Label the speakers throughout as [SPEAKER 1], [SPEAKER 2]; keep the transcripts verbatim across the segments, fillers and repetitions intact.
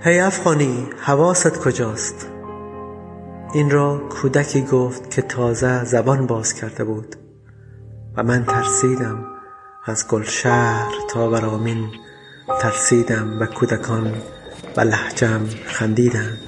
[SPEAKER 1] هی افغانی، حواست کجاست؟ این را کودکی گفت که تازه زبان باز کرده بود و من ترسیدم. از گلشهر تا برامین ترسیدم و کودکان و لهجم خندیدند.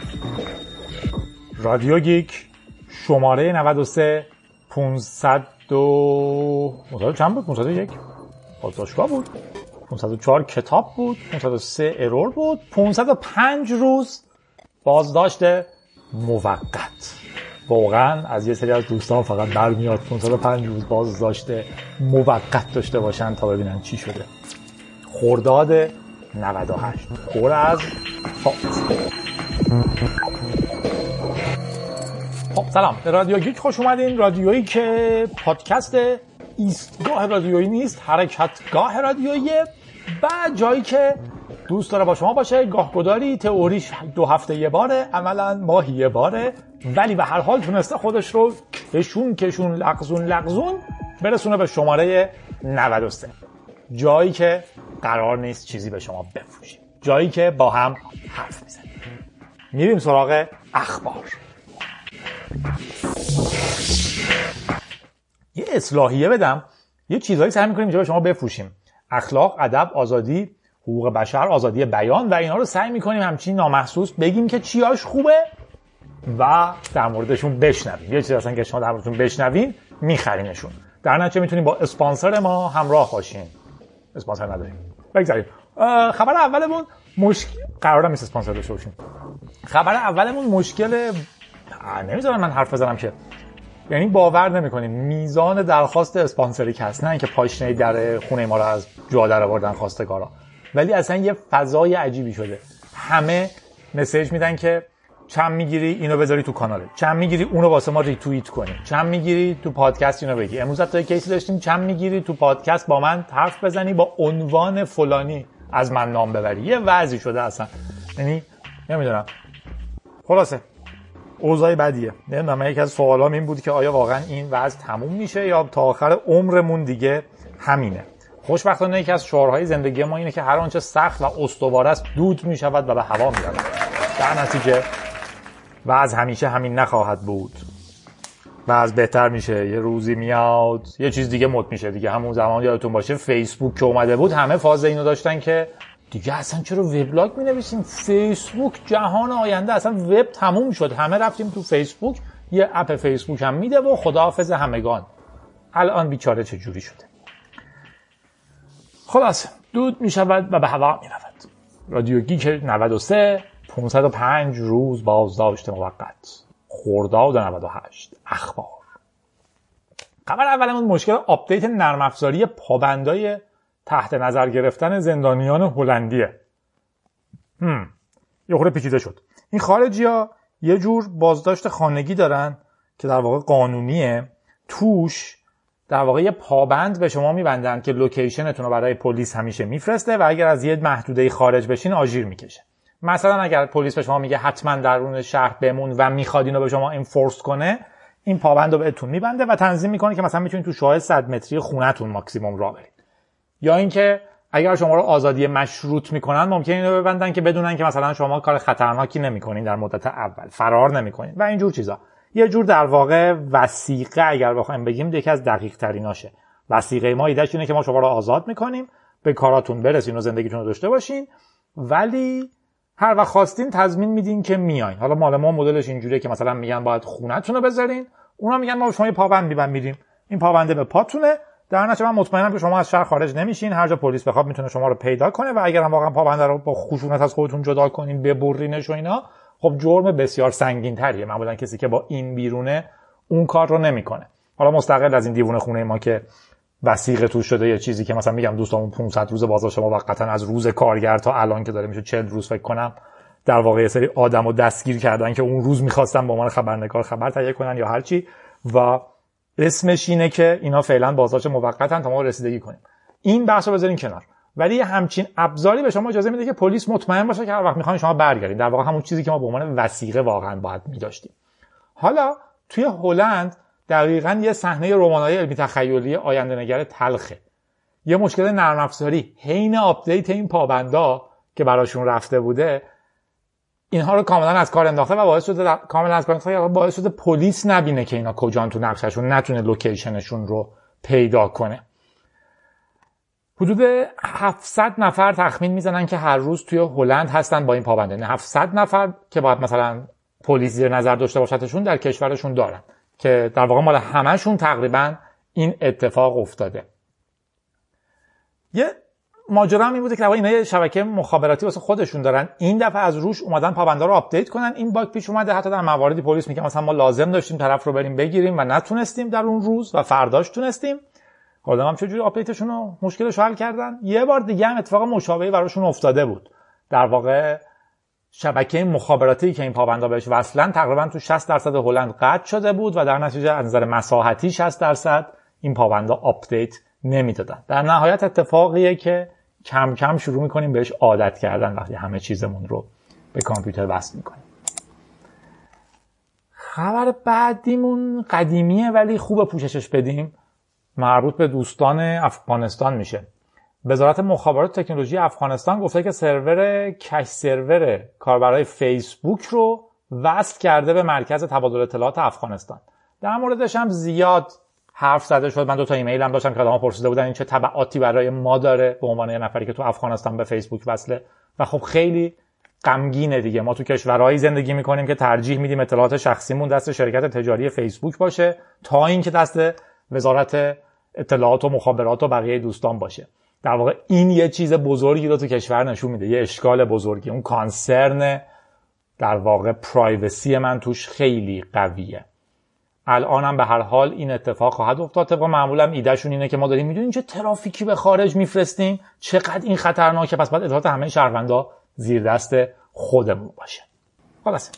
[SPEAKER 2] رادیو گیک شماره نود و سه پانصد و چند بود؟ پانصد و یک بازداشتگاه بود، پانصد و چهار کتاب بود، پانصد و سه ارور بود، پانصد و پنج روز بازداشت موقت. واقعا از یه سری از دوستان فقط برمیاد پانصد و پنج روز بازداشت موقت داشته باشن تا ببینن چی شده. خرداد نود و هشت پر از فاکت. خب سلام، به رادیو گیک خوش اومدین. رادیویی که پادکست ایستگاه رادیویی نیست، حرکتگاه رادیوییه و جایی که دوست داره با شما باشه. گاهگداری تئوریش دو هفته یه باره، عملا ماهی یه باره، ولی به هر حال تونسته خودش رو کشون کشون لغزون لغزون برسونه به شماره نود و سه. جایی که قرار نیست چیزی به شما بفروشیم، جایی که با هم حرف میزنیم. میریم سراغ اخبار. یه اصلاحیه بدم، یه چیزایی سعی می‌کنیم اینجا به شما بفروشیم. اخلاق، ادب، آزادی، حقوق بشر، آزادی بیان و اینا رو سعی می‌کنیم همچین نامحسوس بگیم که چیاش خوبه و در موردشون بشنویم. یه چیزی اصلا که شما در موردشون بشنوین می‌خرینشون. در نتیجه می‌تونیم با اسپانسر ما همراه باشین. اسپانسر نداریم. بگذاریم. خبر اولمون مشکل قراره نیست اسپانسر داشته باشیم. خبر اولمون مشکل نمیذارم من حرف بزنم که یعنی باور نمی‌کنیم میزان درخواست اسپانسری که هست، نه اینکه پاشنه در خونه ما رو از جا در آوردن خواستگارا، ولی اصلا یه فضای عجیبی شده. همه مسیج میدن که چند میگیری اینو بذاری تو کاناله، چند میگیری اونو واسه ما ریتوییت کنی، چند میگیری تو پادکست اینو بگی. امروز تا کیسی داشتیم چند میگیری تو پادکست با من حرف بزنی با عنوان فلانی از من نام ببری. یه وضعی شده اصلا، یعنی نمیدونم. خلاصه اوضاع بدیه. نمیدونم، من یکی از سوالام این بود که آیا واقعا این وضع تموم میشه یا تا آخر عمرمون دیگه همینه. خوشبختانه یکی از شعارهای زندگی ما اینه که هر آنچه سخت و استوار است دود میشود و به هوا میرود. در نتیجه وضع همیشه همین نخواهد بود. وضع بهتر میشه، یه روزی میاد یه چیز دیگه مد میشه دیگه. همون زمان یادتون باشه فیسبوک که اومده بود همه فاز اینو داشتن که دیگه اصلا چرا وبلاگ می‌نویسیم؟ فیسبوک جهان آینده، اصلا وب تموم شد، همه رفتیم تو فیسبوک، یه اپ فیسبوک هم میده و خداحافظ همگان. الان بیچاره چه جوری شده؟ خلاص دود میشود و به هوا میرود. رادیو گیک نود و سه پانصد و پنج روز بازداشت موقت. خرداد نود و هشت اخبار. خبر اولمون مشکل آپدیت نرم افزاری پابندای تحت نظر گرفتن زندانیان هلندیه. هم. یه خورده پیچیده شد. این خارجی‌ها یه جور بازداشت خانگی دارن که در واقع قانونیه. توش در واقع یه پابند به شما میبندن که لوکیشنتون رو برای پلیس همیشه میفرسته و اگر از یه محدوده خارج بشین آژیر میکشه. مثلا اگر پلیس به شما میگه حتما درون شهر بمون و میخواد اینو به شما انفورس کنه، این پابند رو بهتون میبنده و تنظیم میکنه که مثلا میتونید تو شعاع صد متری خونه‌تون ماکسیمم راه برید. یا اینکه اگر شما رو آزادی مشروط میکنن ممکنه اینو ببندن که بدونن که مثلا شما کار خطرناکی نمیکنین در مدت اول، فرار نمیکنین و اینجور چیزا. یه جور در واقع وثیقه اگر بخوایم بگیم یکی از دقیق تریناشه. وثیقه ما ایدهش اینه که ما شما رو آزاد میکنیم، به کاراتون برسین و زندگیتون رو داشته باشین، ولی هر وقت خواستین تضمین میدین که میاین. حالا مال ما مدلش اینجوریه که مثلا میگن باید خونه‌تون رو بذارین، اونا میگن ما شما یه پابند میبند میدیم، این پابنده به پاتونه. در نتیجه من مطمئنم که شما از شهر خارج نمیشین، هر جا پلیس بخواد میتونه شما رو پیدا کنه و اگر هم واقعا پابنده رو با خشونت از خودتون جدا کنین، ببرینش و اینا، خب جرم بسیار سنگین تریه. معمولا کسی که با این بیرونه اون کار رو نمیکنه. حالا مستقل از این دیوونه خونه ما که وثیقه توش شده یه چیزی که مثلا میگم دوستامون پانصد روز بازداشت موقتا از روز کارگر تا الان که داره میشه چهل روز فکر کنم، در واقع یه سری آدمو دستگیر کردن که اون روز می‌خواستن به عنوان خبرنگار خبر تهیه کنن یا هر چی و اسمش اینه که اینا فعلا بازداشت موقتن تا ما رسیدگی کنیم. این بحثو بذارین کنار. ولی همچین ابزاری به شما اجازه میده که پلیس مطمئن باشه که هر وقت میخواین شما برگردین. در واقع همون چیزی که ما به عنوان وثیقه واقعا باید می‌داشتیم. حالا توی هلند دقیقاً یه صحنه رمان‌های علمی تخیلی آینده‌نگر تلخه. یه مشکل نرم افزاری حین آپدیت این پابندا که براشون رفته بوده اینها رو کاملا از کار انداخته و باعث شده کاملا از کار انداخته باعث شده پلیس نبینه که اینا کجان تو نقششون، نتونه لوکیشنشون رو پیدا کنه. حدود هفتصد نفر تخمین میزنن که هر روز توی هلند هستن با این پابنده. نه هفتصد نفر که باید مثلا پلیس زیر نظر داشته باشدشون در کشورشون دارن که در واقع مال همه‌شون تقریبا این اتفاق افتاده. یه ماجرا هم این بوده که در واقع اینا یه شبکه مخابراتی واسه خودشون دارن، این دفعه از روش اومدن پابنده رو آپدیت کنن. این باگ پیش اومده، حتی در مواردی پلیس میگه مثلا ما لازم داشتیم طرف رو بریم بگیریم و نتونستیم در اون روز و فرداش تونستیم. آدم هم چجوری آپدیتشون رو مشکلش حل کردن. یه بار دیگه هم اتفاق مشابهی براشون افتاده بود. در واقع شبکه مخابراتی که این پابندا بهش وصلن تقریبا تو شصت درصد هلند قطع شده بود و در نتیجه از نظر مساحتی شصت درصد این پابندا آپدیت نمیدادن. در نهایت اتفاقیه که کم کم شروع میکنیم بهش عادت کردن وقتی همه چیزمون رو به کامپیوتر وصل میکنیم. خبر بعدیمون قدیمیه ولی خوب پوششش بدیم، مربوط به دوستان افغانستان میشه. وزارت مخابرات و تکنولوژی افغانستان گفته که سرور کش سرور کاربرای فیسبوک رو وصل کرده به مرکز تبادل اطلاعات افغانستان. در موردش هم زیاد حرف زده شد. من دو تا ایمیل هم داشتم که آدم‌ها پرسیده بودن این چه تبعاتی برای ما داره به عنوان یه نفری که تو افغانستان به فیسبوک وصله و خب خیلی غمگینه دیگه. ما تو کشورهایی زندگی میکنیم که ترجیح میدیم اطلاعات شخصیمون دست شرکت تجاری فیسبوک باشه تا اینکه دست وزارت اطلاعات و مخابرات و بقیه دوستان باشه. در واقع این یه چیز بزرگی رو تو کشور نشون میده، یه اشکال بزرگی. اون کانسرن در واقع پرایوسی من توش خیلی قویه. الان هم به هر حال این اتفاق خواهد افتاد. طبق معمول هم ایدهشون اینه که ما داریم میدونیم چه ترافیکی به خارج میفرستیم، چقدر این خطرناکه، پس باید اطلاعات همه شهروندا زیر دست خودمون باشه. خلاصه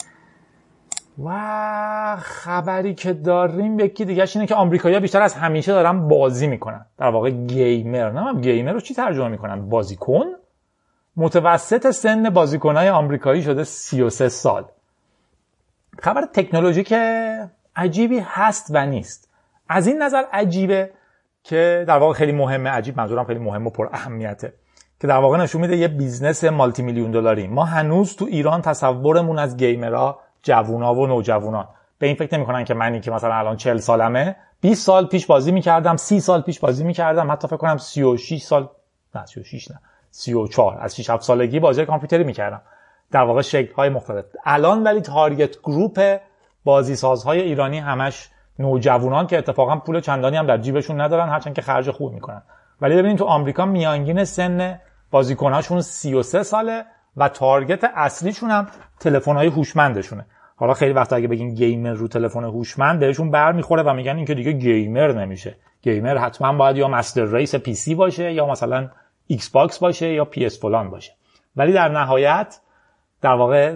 [SPEAKER 2] و خبری که داریم یکی دیگه‌ش اینه که آمریکایی‌ها بیشتر از همیشه دارن بازی میکنن. در واقع گیمر، نه گیمر رو چی ترجمه میکنن؟ بازیکن. متوسط سن بازیکنای آمریکایی شده سی و سه سال. خبر تکنولوژیک عجیبی هست و نیست. از این نظر عجیبه که در واقع خیلی مهمه. عجیب منظورم خیلی مهم و پر اهمیته که در واقع نشون میده یه بیزنس مالتی میلیون دلاری. ما هنوز تو ایران تصورمون از گیمرها جوونا و نوجوانان به این فکر نمی‌کنن که منی که مثلا الان چهل سالمه بیست سال پیش بازی می‌کردم، سی سال پیش بازی می‌کردم، حتی فکر کنم سی و شش سال، نه سی و شش نه سی و چهار، از شش هفت سالگی بازی کامپیوتری می‌کردم. در واقع شکل‌های مختلف. الان ولی تارگت گروپ بازیسازهای ایرانی همش نوجوانان که اتفاقا پول چندانی هم در جیبشون ندارن، هرچند که خرج خوب می‌کنن. ولی ببینید تو آمریکا میانگین سن بازیکن‌هاشون سی و سه ساله و تارگت اصلیشون هم تلفن‌های هوشمندشونه. حالا خیلی وقتا اگه بگین گیمر رو تلفن هوشمند بهشون برمیخوره و میگن این که دیگه گیمر نمیشه. گیمر حتما باید یا مستر ریس پی سی باشه یا مثلا ایکس باکس باشه یا پی اس فلان باشه. ولی در نهایت در واقع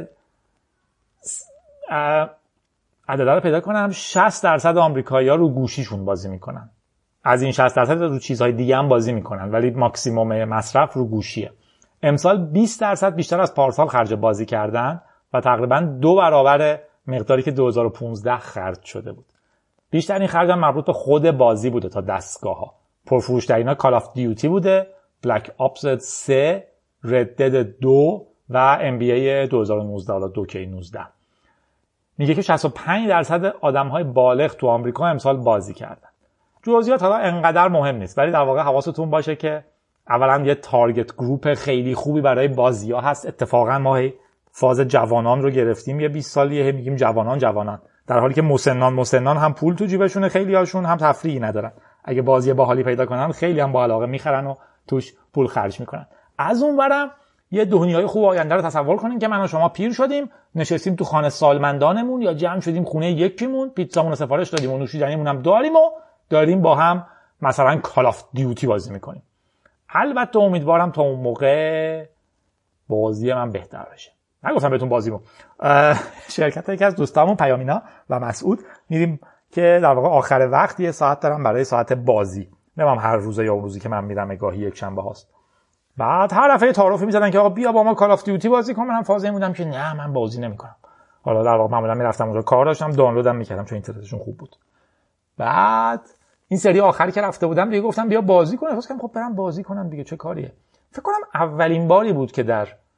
[SPEAKER 2] عدد رو پیدا کنم شصت درصد آمریکایی‌ها رو گوشیشون بازی میکنن. از این شصت درصد رو چیزهای دیگه هم بازی میکنن ولی ماکسیمم مصرف رو گوشیه. امسال بیست درصد بیشتر از پارسال خرج بازی کردن و تقریبا دو برابر مقداری که دو هزار و پانزده خرج شده بود. بیشترین خرج هم مربوط به خود بازی بوده تا دستگاه‌ها. پرفروش‌ترین‌ها کال آف دیوتی بوده، بلک آپس سه، رد دد دو و ام بی ای دو هزار و نوزده حالا دو کی نوزده. میگه که شصت و پنج درصد آدم‌های بالغ تو آمریکا امسال بازی کردن. جزئیات حالا انقدر مهم نیست ولی در واقع حواستون باشه که اولا یه تارگت گروپ خیلی خوبی برای بازی‌ها هست. اتفاقا ما فاز جوانان رو گرفتیم، یه بیست سالیه میگیم جوانان جوانان، در حالی که مسنان مسنان هم پول تو جیبشونه، خیلی هاشون هم تفریحی ندارن. اگه بازی باحالی پیدا کنن خیلی هم با علاقه میخرن و توش پول خرج میکنن. از اونورم یه دنیای خوب آینده رو تصور کنیم که من و شما پیر شدیم، نشستیم تو خانه سالمندانمون یا جمع شدیم خونه یکیمون، پیتزامون رو سفارش دادیم و نوشیدنیمون هم داریم و داریم با هم مثلا کال آف دیوتی بازی میکنیم. البته امیدوارم تا اون موقع بازی من بهتر بشه. نگفتم بهتون بازیمو. شرکت یکی از دوستامون پیامینا و مسعود میریم که در واقع آخر وقت یه ساعت دارم برای ساعت بازی. نمیدونم هر روزه یا اون روزی که من میرم گاهی یک شنبه هاست. بعد هر دفعه تعارفی میزدن که آقا بیا با ما کال آف دیوتی بازی کن. منم فازی بودم که نه من بازی نمیکنم. حالا در واقع معمولا میرفتم اونجا کار داشتم دانلودم میکردم چون اینترنتشون خوب بود. بعد این سری آخری که رفته بودم دیگه گفتم بیا بازی کن. احساس کردم خب برم بازی کنم دیگه چه کاریه. فکر کنم اولین باری بود که در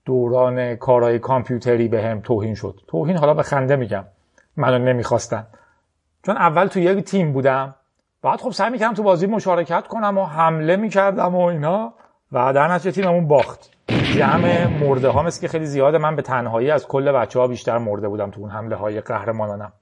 [SPEAKER 2] دوران کارهای کامپیوتری بهم توهین شد. توهین حالا به خنده میگم، منو نمیخواستن، چون اول تو یک تیم بودم، بعد خب سعی میکردم تو بازی مشارکت کنم و حمله میکردم و اینا، و در نتیجه تیممون باخت. جمع مرده ها مثل که خیلی زیاده، من به تنهایی از کل بچه ها بیشتر مرده بودم تو اون حمله های قهرمانانم.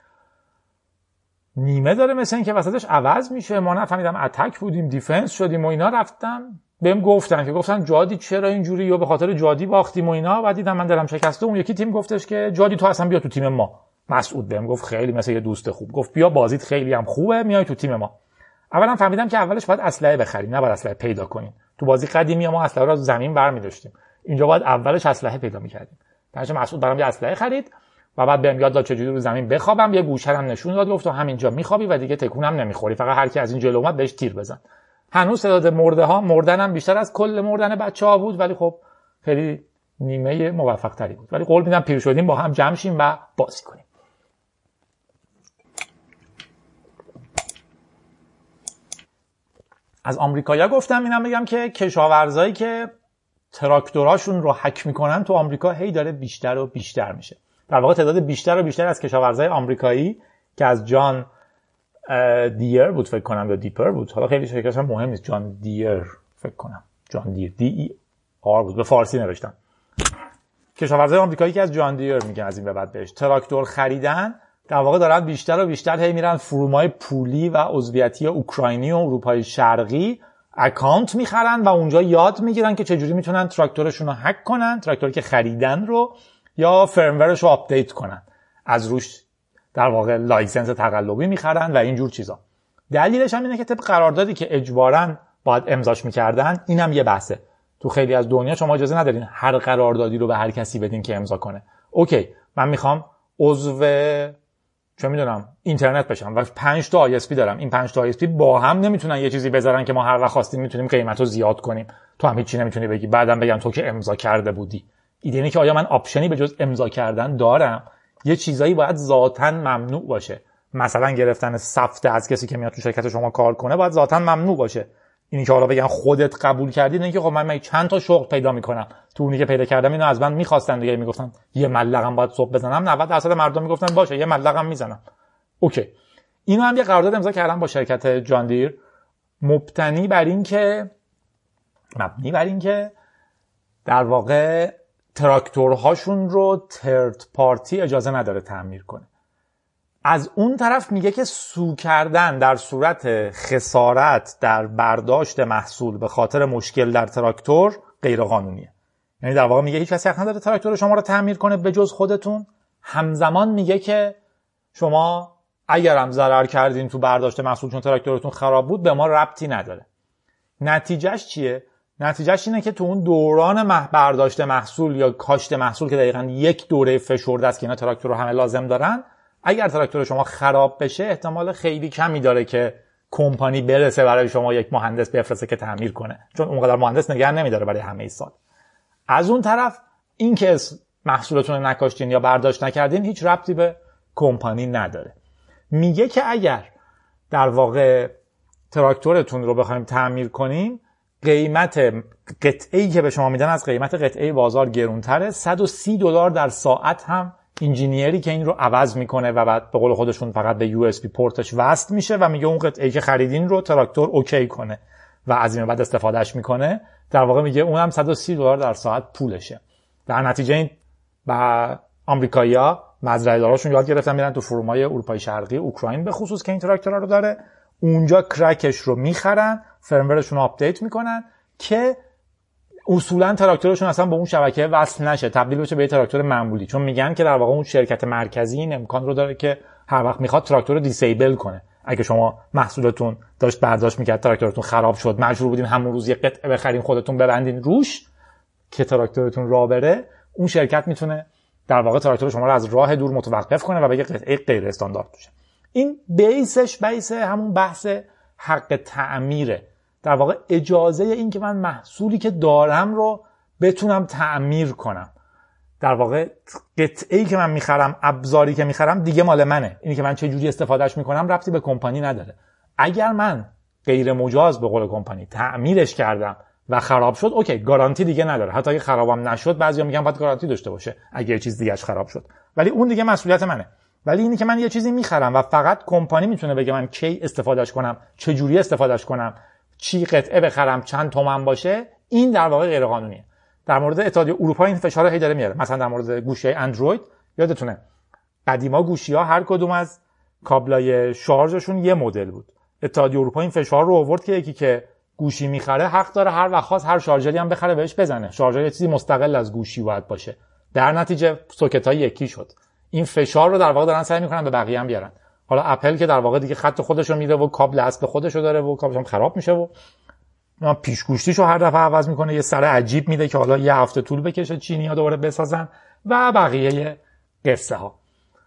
[SPEAKER 2] نیمه داره مثل این که وسطش عوض میشه، ما نفهمیدم اتک بودیم دیفنس شدیم و اینا. رفتم بهم گفتن که گفتن جادی چرا اینجوری، و به خاطر جادی باختیم و اینا. بعد دیدم من دلم شکسته. اون یکی تیم گفتش که جادی تو اصلا بیا تو تیم ما. مسعود بهم گفت خیلی مثل یه دوست خوب، گفت بیا بازیت خیلی هم خوبه، میای تو تیم ما. اولا فهمیدم که اولش باید اسلحه بخریم، نه باید اسلحه پیدا کنیم. تو بازی قدیمی ما اسلحه رو از زمین برمی‌داشتیم، اینجا باید اولش اسلحه پیدا می‌کردیم. درنچه مسعود برام یه اسلحه خرید و بعد بهم یاد داد چجوری رو زمین بخوابم. یه گوشه هم نشون داد، گفت تو همینجا میخوابی و دیگه تکونم نمیخوری، فقط هر کی از این جلو اومد بهش تیر بزن. هنوز تعداد مرده ها مردنم بیشتر از کل مردن بچه‌ها بود، ولی خب خیلی نیمه موفق تری بود. ولی قول میدم پیر شدیم با هم جمع شیم و بازی کنیم. از آمریکایی‌ها گفتم اینم بگم که کشاورزایی که تراکتوراشون رو هک میکنن تو آمریکا هی داره بیشتر و بیشتر میشه. در واقع تعداد بیشتر و بیشتر از کشاورزای آمریکایی که از جان دیر بود فکر کنم یا دیپر بود، حالا خیلی شرکتش هم مهم نیست، جان دیر فکر کنم، جان دیر دی ای آر بود، به فارسی نوشتم. کشاورزای آمریکایی که از جان دیر میگن از این به بعد بهش تراکتور خریدن، در واقع دارن بیشتر و بیشتر هی میرن فرومای پولی و عضویتی اوکراینی و اروپای شرقی اکانت میخرن و اونجا یاد میگیرن که چجوری میتونن تراکتورشون رو هک کنن، تراکتوری که خریدن رو، یا فرمورش رو آپدیت کنن، از روش در واقع لایسنس تقلبی میخرن و اینجور چیزا. دلیلش هم اینه که طبق قراردادی که اجباراً باید امضاش میکردن، اینم یه بحثه. تو خیلی از دنیا شما اجازه ندارین هر قراردادی رو به هر کسی بدین که امضا کنه. اوکی من میخوام عضو چه میدونم اینترنت بشم و پنج تا آی اس پی دارم، این پنج تا آی اس پی با هم نمیتونن یه چیزی بذارن که ما هر وقت خواستیم میتونیم قیمتو زیاد کنیم، تو هم هیچی نمیتونی بگی بعدم بگم تو که امضا کرده بودی. ایده اینه که آیا من آپشنی به جز امضا کردن دارم؟ یه چیزایی باید ذاتاً ممنوع باشه، مثلا گرفتن سفته از کسی که میاد تو شرکت شما کار کنه باید ذاتاً ممنوع باشه. اینی که حالا بگن خودت قبول کردی، اینه که خب من چند تا شغل پیدا میکنم، تو اونی که پیدا کردم اینو از من میخواستن دیگه، میگفتن یه ملقم باید صبح بزنم، نود درصد مردم میگفتن باشه یه ملقم میزنم. اوکی اینو هم یه قرارداد امضا کردم با شرکت جان دیر، مبتنی بر این که مبنی بر این که در واقع تراکتورهاشون رو ترد پارتی اجازه نداره تعمیر کنه. از اون طرف میگه که سو کردن در صورت خسارت در برداشت محصول به خاطر مشکل در تراکتور غیر قانونیه. یعنی در واقع میگه هیچ کسی حق نداره تراکتور شما رو تعمیر کنه به جز خودتون. همزمان میگه که شما اگر هم ضرر کردین تو برداشت محصول چون تراکتورتون خراب بود به ما ربطی نداره. نتیجهش چیه؟ نتیجهش اینه که تو اون دوران مح برداشت محصول یا کاشت محصول که دقیقاً یک دوره فشرده است که اینا تراکتور رو همه لازم دارن، اگر تراکتور شما خراب بشه احتمال خیلی کمی داره که کمپانی برسه برای شما یک مهندس بفرسته که تعمیر کنه، چون اونقدر مهندس نگه نمیداره برای همه سال. از اون طرف این که محصولتون رو نکاشتین یا برداشت نکردین هیچ ربطی به کمپانی نداره. میگه که اگر در واقع تراکتورتون رو بخوایم تعمیر کنیم، قیمت قطعه‌ای که به شما میدن از قیمت قطعه بازار گرونتره. صد و سی دلار در ساعت هم انجینیری که این رو عوض میکنه و بعد به قول خودشون فقط به یو اس بی پورتش وصل میشه و میگه اون قطعه‌ای که خریدین رو تراکتور اوکی کنه و از این بعد استفادهش میکنه. در واقع میگه اونم صد و سی دلار در ساعت پولشه. در نتیجه این با آمریکایی‌ها مزرعه‌داراشون یاد گرفتن میرن تو فرومای اروپای شرقی، اوکراین به خصوص که این تراکتورها رو داره، اونجا کرکش رو میخرن، فرمورشون رو آپدیت میکنن که اصولا تراکتورشون اصلا به اون شبکه وصل نشه، تبدیل بشه به یه تراکتور معمولی، چون میگن که در واقع اون شرکت مرکزی این امکان رو داره که هر وقت میخواد تراکتور رو دیسیبل کنه. اگه شما محصولتون داشت برداشت میکرد تراکتورتون خراب شد، مجبور بودین همون روز یه قطعه بخرین خودتون ببندین روش که تراکتورتون راه بره، اون شرکت میتونه در واقع تراکتور شما رو از راه دور متوقف کنه و بگه قطعه غیر استاندارد بشه. این بیسش بیس همون بحث حق تعمیره، در واقع اجازه این که من محصولی که دارم رو بتونم تعمیر کنم. در واقع قطعه‌ای که من میخرم، ابزاری که میخرم دیگه مال منه، اینی که من چه جوری استفادهش میکنم ربطی به کمپانی نداره. اگر من غیر مجاز به قول کمپانی تعمیرش کردم و خراب شد، اوکی گارانتی دیگه نداره. حتی اگه خرابم نشد بعضیا میگن باید گارانتی داشته باشه اگه یه چیز دیگه‌اش خراب شد، ولی اون دیگه مسئولیت منه. ولی اینی که من یه چیزی میخرم و فقط کمپانی میتونه بگه من کی استفادهش کنم، چه جوری استفادهش کنم، چی قطعه بخرم، چند تومن باشه، این در واقع غیر قانونیه. در مورد اتحادیه اروپا این فشار رو هی داره میاره. مثلا در مورد گوشی اندروید یادتونه قدیما گوشی‌ها هر کدوم از کابلای شارژشون یه مدل بود. اتحادیه اروپا این فشار رو آورد که یکی که گوشی میخره حق داره هر وقت خواست هر شارژری هم بخره بهش بزنه. شارژر یه چیزی مستقل از گوشی باید باشه. در نتیجه سوکت‌ها یکی شد. این فشار رو در واقع دارن سعی میکنن به بقیه هم بیارن. حالا اپل که در واقع دیگه خط خودش رو میده و کابل اصل خودش رو داره و کابلش هم خراب میشه و پیشگوشتیشو هر دفعه عوض میکنه، یه سر عجیب میده که حالا یه هفته طول بکشه چینی‌ها دوباره بسازن و بقیه قصه ها.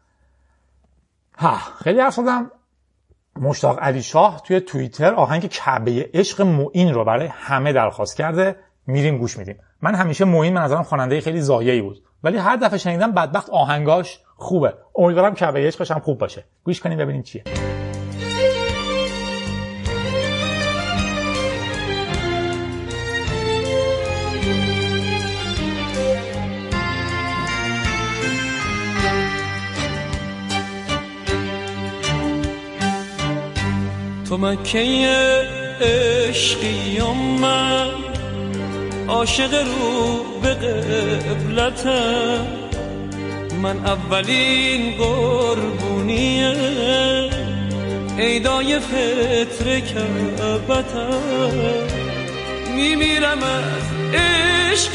[SPEAKER 2] ها خیلی حرف زدم. مشتاق علی شاه توی توییتر آهنگ کعبه عشق معین رو برای همه درخواست کرده، میریم گوش میدیم. من همیشه معین به نظرم خواننده خیلی زایه‌ای بود، ولی هر دفعه شنیدم بدبخت آهنگاش خوبه. امیدوارم کعبه عشقش هم خوب باشه. گوش کنیم ببینیم چیه.
[SPEAKER 3] تو مکه عشقی و من عاشق رو به قبلتم، من اولین قربونیه عیدای فطر کعبتم، میمیرم از عشق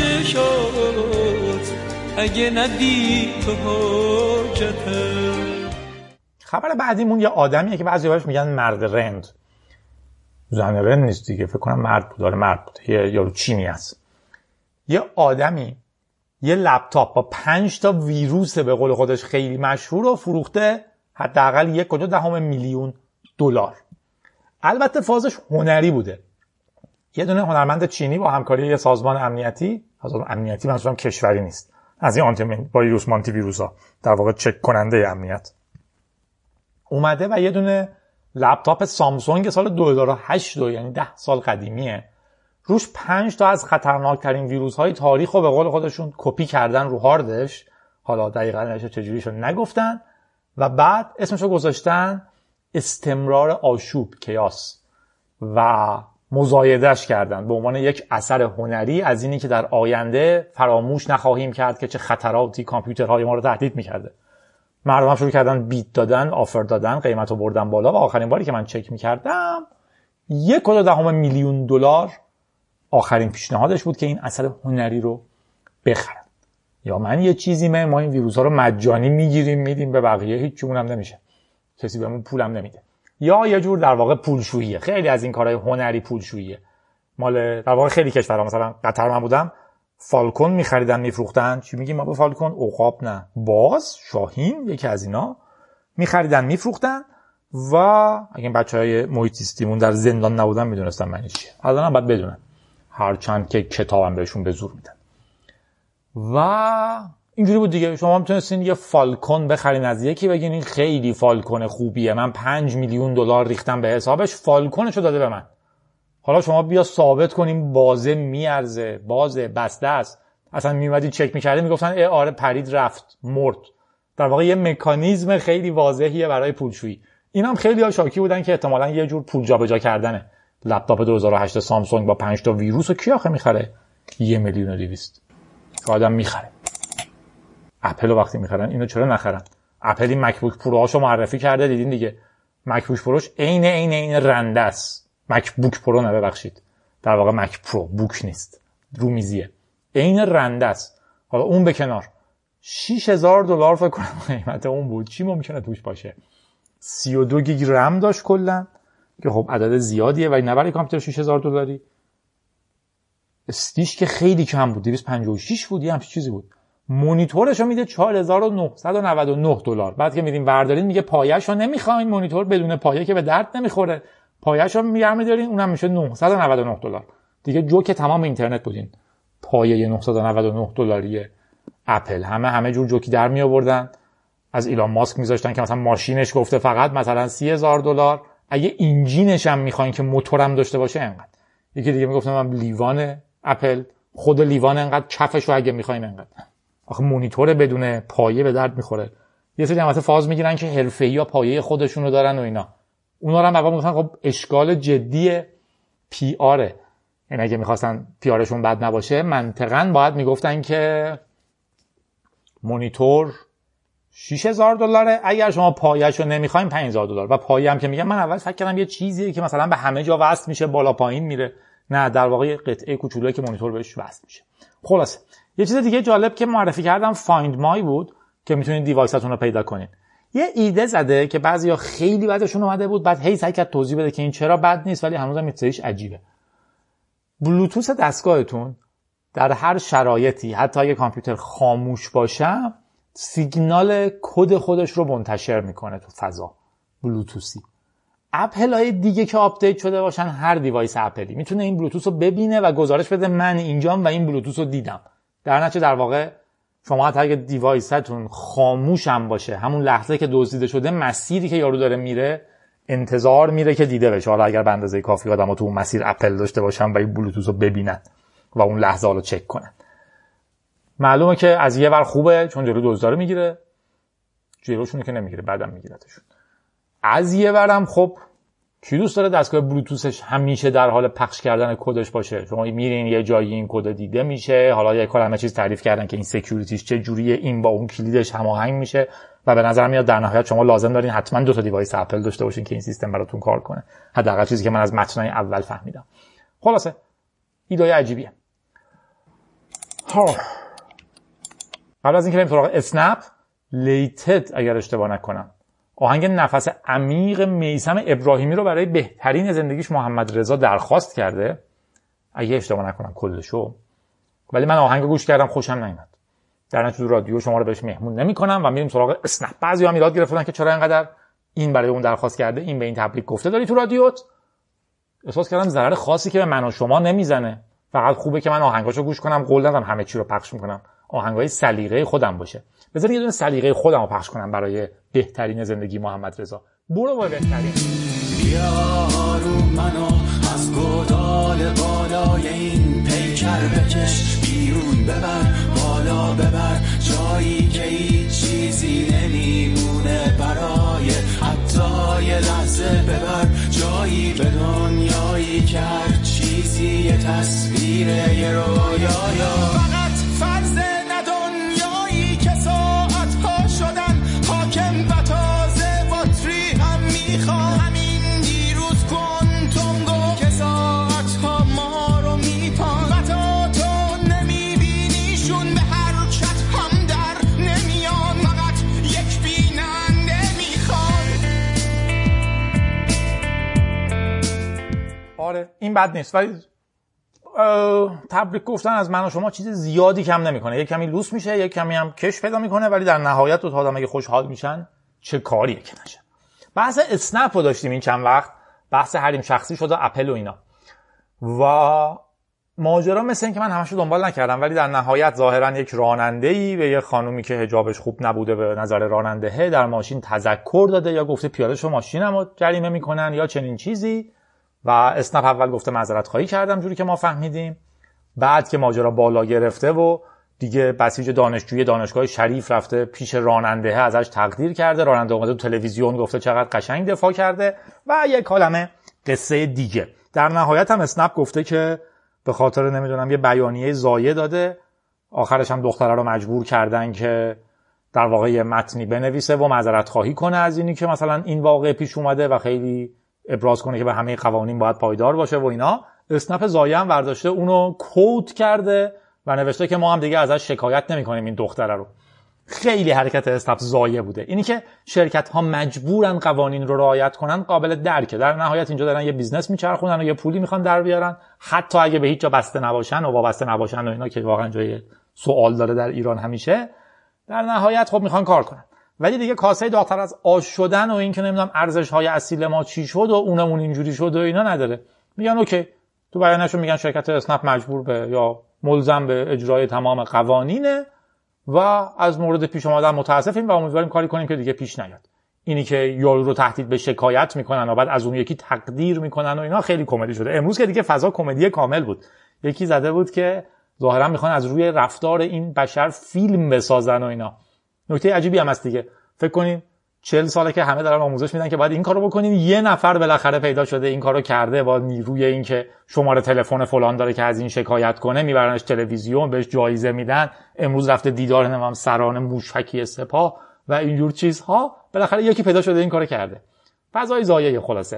[SPEAKER 3] چشات اگه ندی تو حاجتم.
[SPEAKER 2] خبر بعدیمون یه آدمیه که بعضی بهش میگن مرد رند. زن رند نیست دیگه، فکر کنم مرد بود. آره مرد بود. یه یارو چینی است. یه آدمی یه لپتاپ با پنج تا ویروس به قول خودش خیلی مشهور رو فروخته حداقل یک و دو دهم میلیون دلار. البته فازش هنری بوده. یه دونه هنرمند چینی با همکاری یه سازمان امنیتی، سازمان امنیتی منظورم کشوری نیست، از این آنتی ویروس مانتی ویروسا، در واقع چک کننده امنیت، اومده و یه دونه لپتاپ سامسونگ سال دو هزار و هشت یعنی ده سال قدیمیه، روش پنج تا از خطرناکترین ویروس های تاریخ رو به قول خودشون کپی کردن رو هاردش. حالا دقیقاً نشه چجوریشو نگفتن و بعد اسمشو گذاشتن استمرار آشوب، کیاس، و مزایدهش کردن به عنوان یک اثر هنری از اینی که در آینده فراموش نخواهیم کرد که چه خطراتی کامپیوترهای ما رو تهدید میکرده. مردم هم شروع کردن بیت دادن، آفر دادن، قیمت رو بردن بالا و آخرین باری که من چک میکردم یک و دو دهم میلیون دلار آخرین پیشنهادش بود که این اثر هنری رو بخرن. یا من یه چیزی من ما این ویروس ها رو مجانی میگیریم میدیم به بقیه، هیچ چونم نمیشه، کسی بهمون پولم نمیده. یا یه جور در واقع پولشوییه. خیلی از این کارهای هنری پولشوییه. مال در واقع خیلی کشورها، مثلا قطر من بودم فالکون میخریدن میفروختن. چی میگیم ما به فالکون؟ عقاب نه، باز، شاهین، یکی از اینا میخریدن میفروختن و اگه بچهای محیط زیستیمون در زندان نبودن میدونستن معنی چیه. الانم بعد بدونن، هرچند که کتابم بهشون به زور میدن. و اینجوری بود دیگه. شما میتونستین یه فالکون بخرین از یکی، بگین این خیلی فالکون خوبیه، من پنج میلیون دلار ریختم به حسابش، فالکونشو داده به من. حالا شما بیا ثابت کنیم بازه میارزه، بازه بسته است. اصلا میومدی چک میکردی میگفتن ای آره پرید رفت مرد. در واقع یه مکانیزم خیلی واضحیه برای پولشویی. اینم خیلی ها شاکی بودن که احتمالاً یه جور پول جابجا کردنه. لپتاپ دو هزار و هشت سامسونگ با پنج تا ویروس رو کی آخه میخره؟ یه میلیون و دویست آدم میخره. اپل رو وقتی میخرن اینو چرا نخرن؟ اپل این مکبوک پروهاشو معرفی کرده، دیدین دیگه. مکبوک پروش عین عین عین رنده است. مکبوک پرو نه ببخشید، در واقع مک پرو، بوک نیست، رومیزیه، عین رنده است. حالا اون به کنار، شش هزار دلار فکر کنم قیمت اون بود. چی ممکنه توش باشه؟ سی و دو گیگ رم داشت کلا، که خب عدد زیادیه ولی نه برای کامپیوتر شش هزار دلاری. استیش که خیلی کم بود، دویست و پنجاه و شش بود، یه همچین چیزی بود. مونیتورشو میده چهار هزار و نهصد و نود و نه دلار. بعد که میریم بردارین میگه پایه‌شو نمیخواین، مونیتور بدون پایه که به درد نمیخوره، پایه‌شو میگم دارین، اونم میشه نهصد و نود و نه دلار. دیگه جوک تمام اینترنت بودین. پایه نهصد و نود و نه دلاری اپل، همه همه جور جوکی در می آوردن. از ایلان ماسک میذاشتن که مثلا ماشینش گفته فقط مثلا سی هزار دلار، اگه انجینش هم میخواین که موتورم داشته باشه انقدر. یکی دیگه میگفت من لیوان اپل، خود لیوان انقدر کفشو اگه میخواین انقدر. آخه مونیتور بدون پایه به درد میخوره. یه سری البته فاز میگیرن که حرفه‌ای‌ها پایه خودشونو دارن و اینا. اونا رو هم واقعا میگفتن خب اشکال جدی پی آره. یعنی اگه میخواستن پی آرشون بد نباشه منطقاً باید میگفتن که مونیتور شش هزار دلاره، اگر شما پایه‌شو نمیخواین پنج هزار دلار. و پایه هم که میگم من اول فکر کردم یه چیزیه که مثلا به همه جا وصل میشه بالا پایین میره. نه، در واقع قطعه کوچولویی که مونیتور بهش وصل میشه. خلاصه یه چیز دیگه جالب که معرفی کردم فایند مای بود که میتونید دیوایساتون رو پیدا کنین. یه ایده زده که بعضیا خیلی بعدشون اومده بود بعد هی سعی کرد توضیح بده که این چرا بد نیست، ولی هنوزم میتریش عجیبه. بلوتوث دستگاهتون در هر شرایطی حتی اگه کامپیوتر خاموش باشه سیگنال کد خودش رو منتشر میکنه تو فضا بلوتوثی. اپل های دیگه که آپدیت شده باشن هر دیوایس اپلی میتونه این بلوتوث رو ببینه و گزارش بده من اینجام و این بلوتوث رو دیدم. در نتیجه در واقع شما حتی اگه دیوایستون خاموش هم باشه همون لحظه که دزدیده شده مسیری که یارو داره میره انتظار میره که دیده بشه. حالا اگر به اندازه کافی آدم‌ها تو اون مسیر اپل داشته باشن و این بلوتوث رو ببینن و اون لحظه رو چک کنن، معلومه که از یه ور خوبه چون جلو دزداره میگیره، جلوشونو که نمیگیره بعدم میگیرتشون. از یه ورم خب کی دوست داره دستگاه بلوتوثش همیشه در حال پخش کردن کدش باشه؟ شما میرین یه جایی این کد دیده میشه، حالا یه کلمه چیز تعریف کردن که این سکیوریتیش چه جوریه، این با اون کلیدش هماهنگ میشه و به نظر میاد در نهایت شما لازم دارین حتما دو تا دیوایس اپل داشته باشین که این سیستم براتون کار کنه. حداقل چیزی که من از متنای اول فهمیدم. خلاصه ایده عجیبیه. ها قبل از اینکه بریم سراغ اسنپ، لیتد اگر اشتباه نکنم آهنگ نفس عمیق میثم ابراهیمی رو برای بهترین زندگیش محمد رضا درخواست کرده، اگه اشتباه نکنم کلشو، ولی من آهنگ گوش کردم خوشم نیامد. در نتیجه رادیو شما رو بهش مهمون نمی‌کنم و میریم سراغ اسنپ. بعضی‌ها میلاد گرفتن که چرا اینقدر این برای اون درخواست کرده، این به این تبلیغ گفته داری تو رادیوت. احساس کردم ضرر خاصی که به من و شما نمیزنه، فقط خوبه که من آهنگاشو گوش کنم، قول دادم همه چی رو پخش می‌کنم، آهنگای سلیقه خودم باشه. بذار یه دونه سلیقه خودم رو پخش کنم برای بهترین زندگی محمد رضا. برو با بهترین.
[SPEAKER 4] بیا رو منو از گودال بالای این پیکر بکش بیرون، ببر بالا ببر جایی که هیچ چیزی نمیمونه برای حتی یه لحظه، ببر جایی به دنیایی که هر چیزی یه تصویره یه رویایا. فقط فرض ندنیایی که ساعتها شدن حاکم و تازه باتری هم میخوام. همین دیروز کوانتوم گفت که ساعتها ما رو میپان و تا تو نمیبینیشون به حرکت هم در نمیان، فقط یک بیننده میخوان.
[SPEAKER 2] آره این بد نیست، ولی تبریک گفتن از من و شما چیز زیادی کم نمیکنه. یک کمی لوس میشه، یک کمی هم کش پیدا میکنه، ولی در نهایت دو تا آدم اگه خوشحال میشن چه کاریه که نشه. بحث اسنپ رو داشتیم این چند وقت، بحث حریم شخصی شد و اپل و اینا و ماجرا مثل این که من همشو دنبال نکردم، ولی در نهایت ظاهرا یک راننده‌ای به یه خانومی که حجابش خوب نبوده به نظر راننده در ماشین تذکر داده یا گفته پیاده شو ماشینمو جریمه میکنن یا چنین چیزی و اسنپ اول گفته معذرت خواهی کردم جوری که ما فهمیدیم. بعد که ماجرا بالا گرفته و دیگه بسیج دانشجوی دانشگاه شریف رفته پیش راننده ازش تقدیر کرده، راننده اومده تو تلویزیون گفته چقدر قشنگ دفاع کرده و یک کلمه قصه دیگه. در نهایت هم اسنپ گفته که به خاطر نمیدونم یه بیانیه ضایع داده، آخرش هم دختره رو مجبور کردن که در واقع یه متنی بنویسه و معذرت خواهی کنه از اینی که مثلا این واقعه پیش اومده و خیلی ابراز کنه که به همه قوانین باید پایدار باشه و اینا. اسنپ ضایع هم برداشته اونو کوت کرده و نوشته که ما هم دیگه ازش شکایت نمی‌کنیم این دختره رو. خیلی حرکت اسنپ ضایع بوده. اینی که شرکت‌ها مجبورن قوانین رو رعایت کنن قابل درکه. در نهایت اینجا دارن یه بیزنس میچرخونن و یه پولی میخوان در بیارن، حتی اگه به هیچ جا بسته نباشن و وابسته نباشن و اینا که واقعا جای سوال داره در ایران همیشه، در نهایت خب میخوان کار کنن. ولی دیگه کاسه داغ‌تر از آش شدن و این که نمیدونم ارزش‌های اصیل ما چی شد و اونمون اینجوری شد و اینا نداره. میگن اوکی، تو بیانشون میگن شرکت اسنپ مجبور به یا ملزم به اجرای تمام قوانینه و از مورد پیش اومدن متاسفیم و امیدواریم کاری کنیم که دیگه پیش نیاد. اینی که یارو رو تهدید به شکایت میکنن و بعد از اون یکی تقدیر میکنن و اینا خیلی کمدی شده. امروز که دیگه فضا کمدی کامل بود. یکی زده بود که ظاهرا میخوان از روی رفتار این بشر فیلم بسازن و اینا. نکته عجیبی هم هست دیگه. فکر کنین چهل ساله که همه دارن آموزش میدن که باید این کارو بکنین، یه نفر بالاخره پیدا شده این کارو کرده با نیروی این که شماره تلفن فلان داره که از این شکایت کنه، میبرنش تلویزیون بهش جایزه میدن، امروز رفته دیدار نمیدونم سران موشکی سپاه و اینجور چیزها، بالاخره یکی پیدا شده این کارو کرده. فضای ضایعه خلاصه.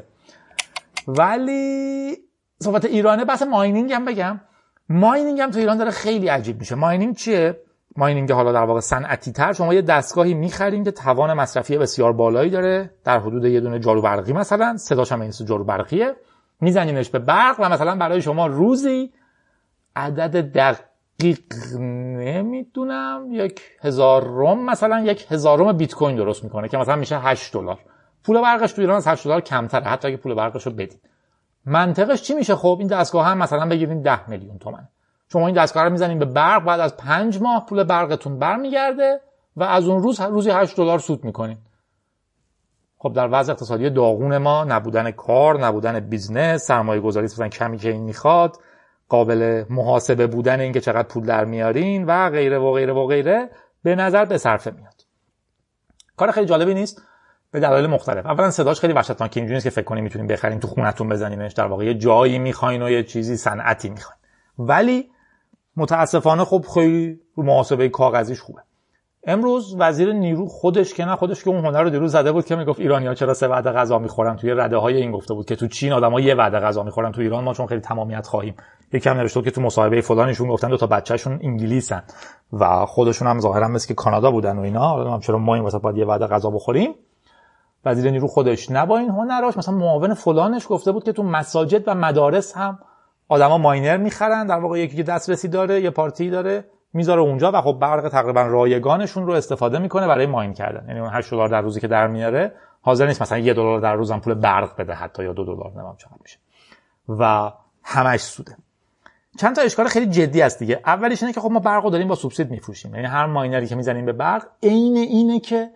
[SPEAKER 2] ولی صحبت ایرانه، بحث ماینینگ هم بگم. ماینینگ هم تو ایران داره خیلی عجیب میشه. ماینینگ چیه؟ ماینینگ حالا در واقع صنعتی تر، شما یه دستگاهی میخرین که توان مصرفی بسیار بالایی داره، در حدود یه دونه جارو برقی مثلا، صداش هم اینس جارو برقیه، میزنینش به برق و مثلا برای شما روزی عدد دقیق نمیدونم یک هزارم مثلا یک هزارم بیت کوین درست میکنه که مثلا میشه هشت دلار. پول برقش تو ایران از هشت دلار کمتره، حتی اگه پول برقشو بدین. منطقش چی میشه؟ خب این دستگاه هم مثلا بگیرین ده میلیون تومان. شما این دستگاه رو میزنین به برق، بعد از پنج ماه پول برقتون برمیگرده و از اون روز روزی هشت دلار سود میکنین. خب در وضع اقتصادی داغون ما، نبودن کار، نبودن بیزنس، سرمایه گذاری مثلا کمی که این میخواد، قابل محاسبه بودن این که چقدر پول در میارین و غیره و غیره و غیره، به نظر به صرفه میاد. کار خیلی جالبی نیست به دلایل مختلف. اولا صداش خیلی وحشتناکه، اینجوری نیست که فکر کنین میتونین بخرین تو خونتون بزنینش، در واقع یه جایی میخواین و یه چیزی صنعتی میخواین. ولی متاسفانه خب خیلی رو محاسبه کاغذیش خوبه. امروز وزیر نیرو خودش که نه خودش که اون هنر رو دیروز زده بود که میگفت ایرانی‌ها چرا سه وعده غذا میخورن، توی رده‌های این گفته بود که تو چین آدم‌ها یه وعده غذا میخورن، تو ایران ما چون خیلی تمامیت خواهیم. یکی هم نوشته بود که تو مصاحبه فلانشون گفتن دو تا بچه‌شون انگلیسن و خودشون هم ظاهرا مثل که کانادا بودن و اینا، نمیدونم چرا ما این واسه باید یه وعده غذا بخوریم. وزیر نیرو خودش نه با این هنراش، مثلا معاون فلانش گفته بود که تو مساجد و مدارس هم آدما ماینر میخرن، در واقع یکی که دسترسی داره، یه پارتی داره میذاره اونجا و خب برق تقریبا رایگانشون رو استفاده میکنه برای ماین کردن. یعنی اون هشت دلار در روزی که در میاره حاضر نیست مثلا یک دلار در روزم پول برق بده، حتی یا دو دلار نمیدونم چقدر میشه و همش سوده. چند تا اشکال خیلی جدی است دیگه. اولیش اینه که خب ما برقو داریم با سوبسید میفروشیم، یعنی هر ماینری که میزنیم به برق عین اینه که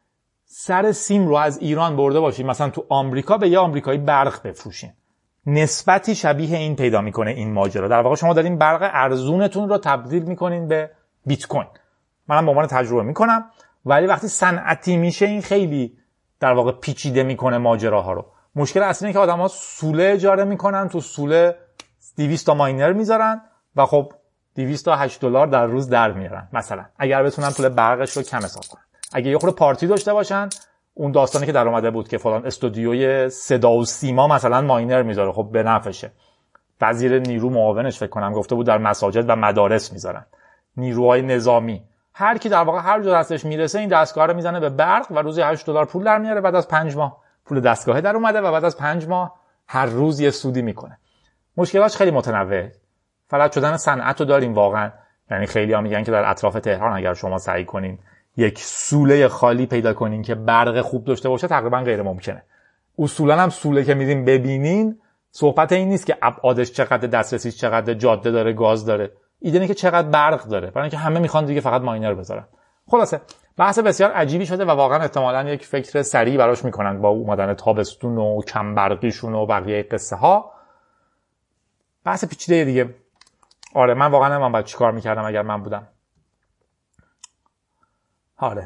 [SPEAKER 2] سر سیم رو از ایران برده باشیم مثلا تو آمریکا به یه آمریکایی برق بفروشین. نسبتی شبیه این پیدا میکنه این ماجرا. در واقع شما دارین برق ارزونتون رو تبدیل میکنین به بیت کوین. منم به عنوان تجربه میکنم، ولی وقتی صنعتی میشه این خیلی در واقع پیچیده میکنه ماجراها رو. مشکل اصلی اینه که آدما سوله اجاره میکنن، تو سوله دویست تا ماینر میذارن و خب دویست تا هشت دلار در روز در میارن مثلا، اگر بتونن پول برقش رو کم حساب کنن. اگه یه خورده پارتی داشته باشن، اون داستانی که در اومده بود که فلان استودیوی صدا و سیما مثلا ماینر میذاره، خب به نفعشه. وزیر نیرو معاونش فکر کنم گفته بود در مساجد و مدارس میذارن. نیروهای نظامی، هر کی در واقع هر جا دستش میرسه این دستگاه رو میزنه به برق و روزی هشت دلار پول در میاره. بعد از پنج ماه پول دستگاه در اومده و بعد از پنج ماه هر روز یه سودی میکنه. مشکلاتش خیلی متنوعه. فلج شدن صنعت رو داریم واقعا. یعنی خیلی‌ها میگن که در اطراف تهران اگر شما سعی کنین یک سوله خالی پیدا کنین که برق خوب داشته باشه تقریبا غیر ممکنه. اصولا هم سوله که میرین ببینین صحبت این نیست که ابعادش چقدر، دسترسیش چقدر، جاده داره، گاز داره. ایده اینه که چقدر برق داره، برای اینکه همه میخوان دیگه فقط ماینر بذارن. خلاصه بحث بسیار عجیبی شده و واقعا احتمالاً یک فکر سریع براش میکنن با اومدن تابستون و کم برقیشون و بقیه قصه ها. بحث پیچیده دیگه. آره من واقعا من باید چیکار میکردم اگر من بودم. آره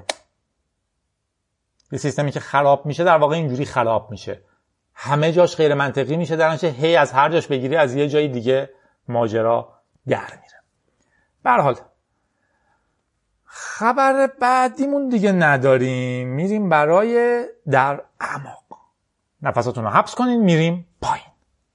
[SPEAKER 2] یه سیستمی که خراب میشه در واقع اینجوری خراب میشه، همه جاش غیر منطقی میشه، در نتیجه هی از هر جاش بگیری از یه جای دیگه ماجرا در میره. به هر حال خبر بعدیمون دیگه نداریم، میریم برای در اعماق. نفساتون رو حبس کنین، میریم پایین.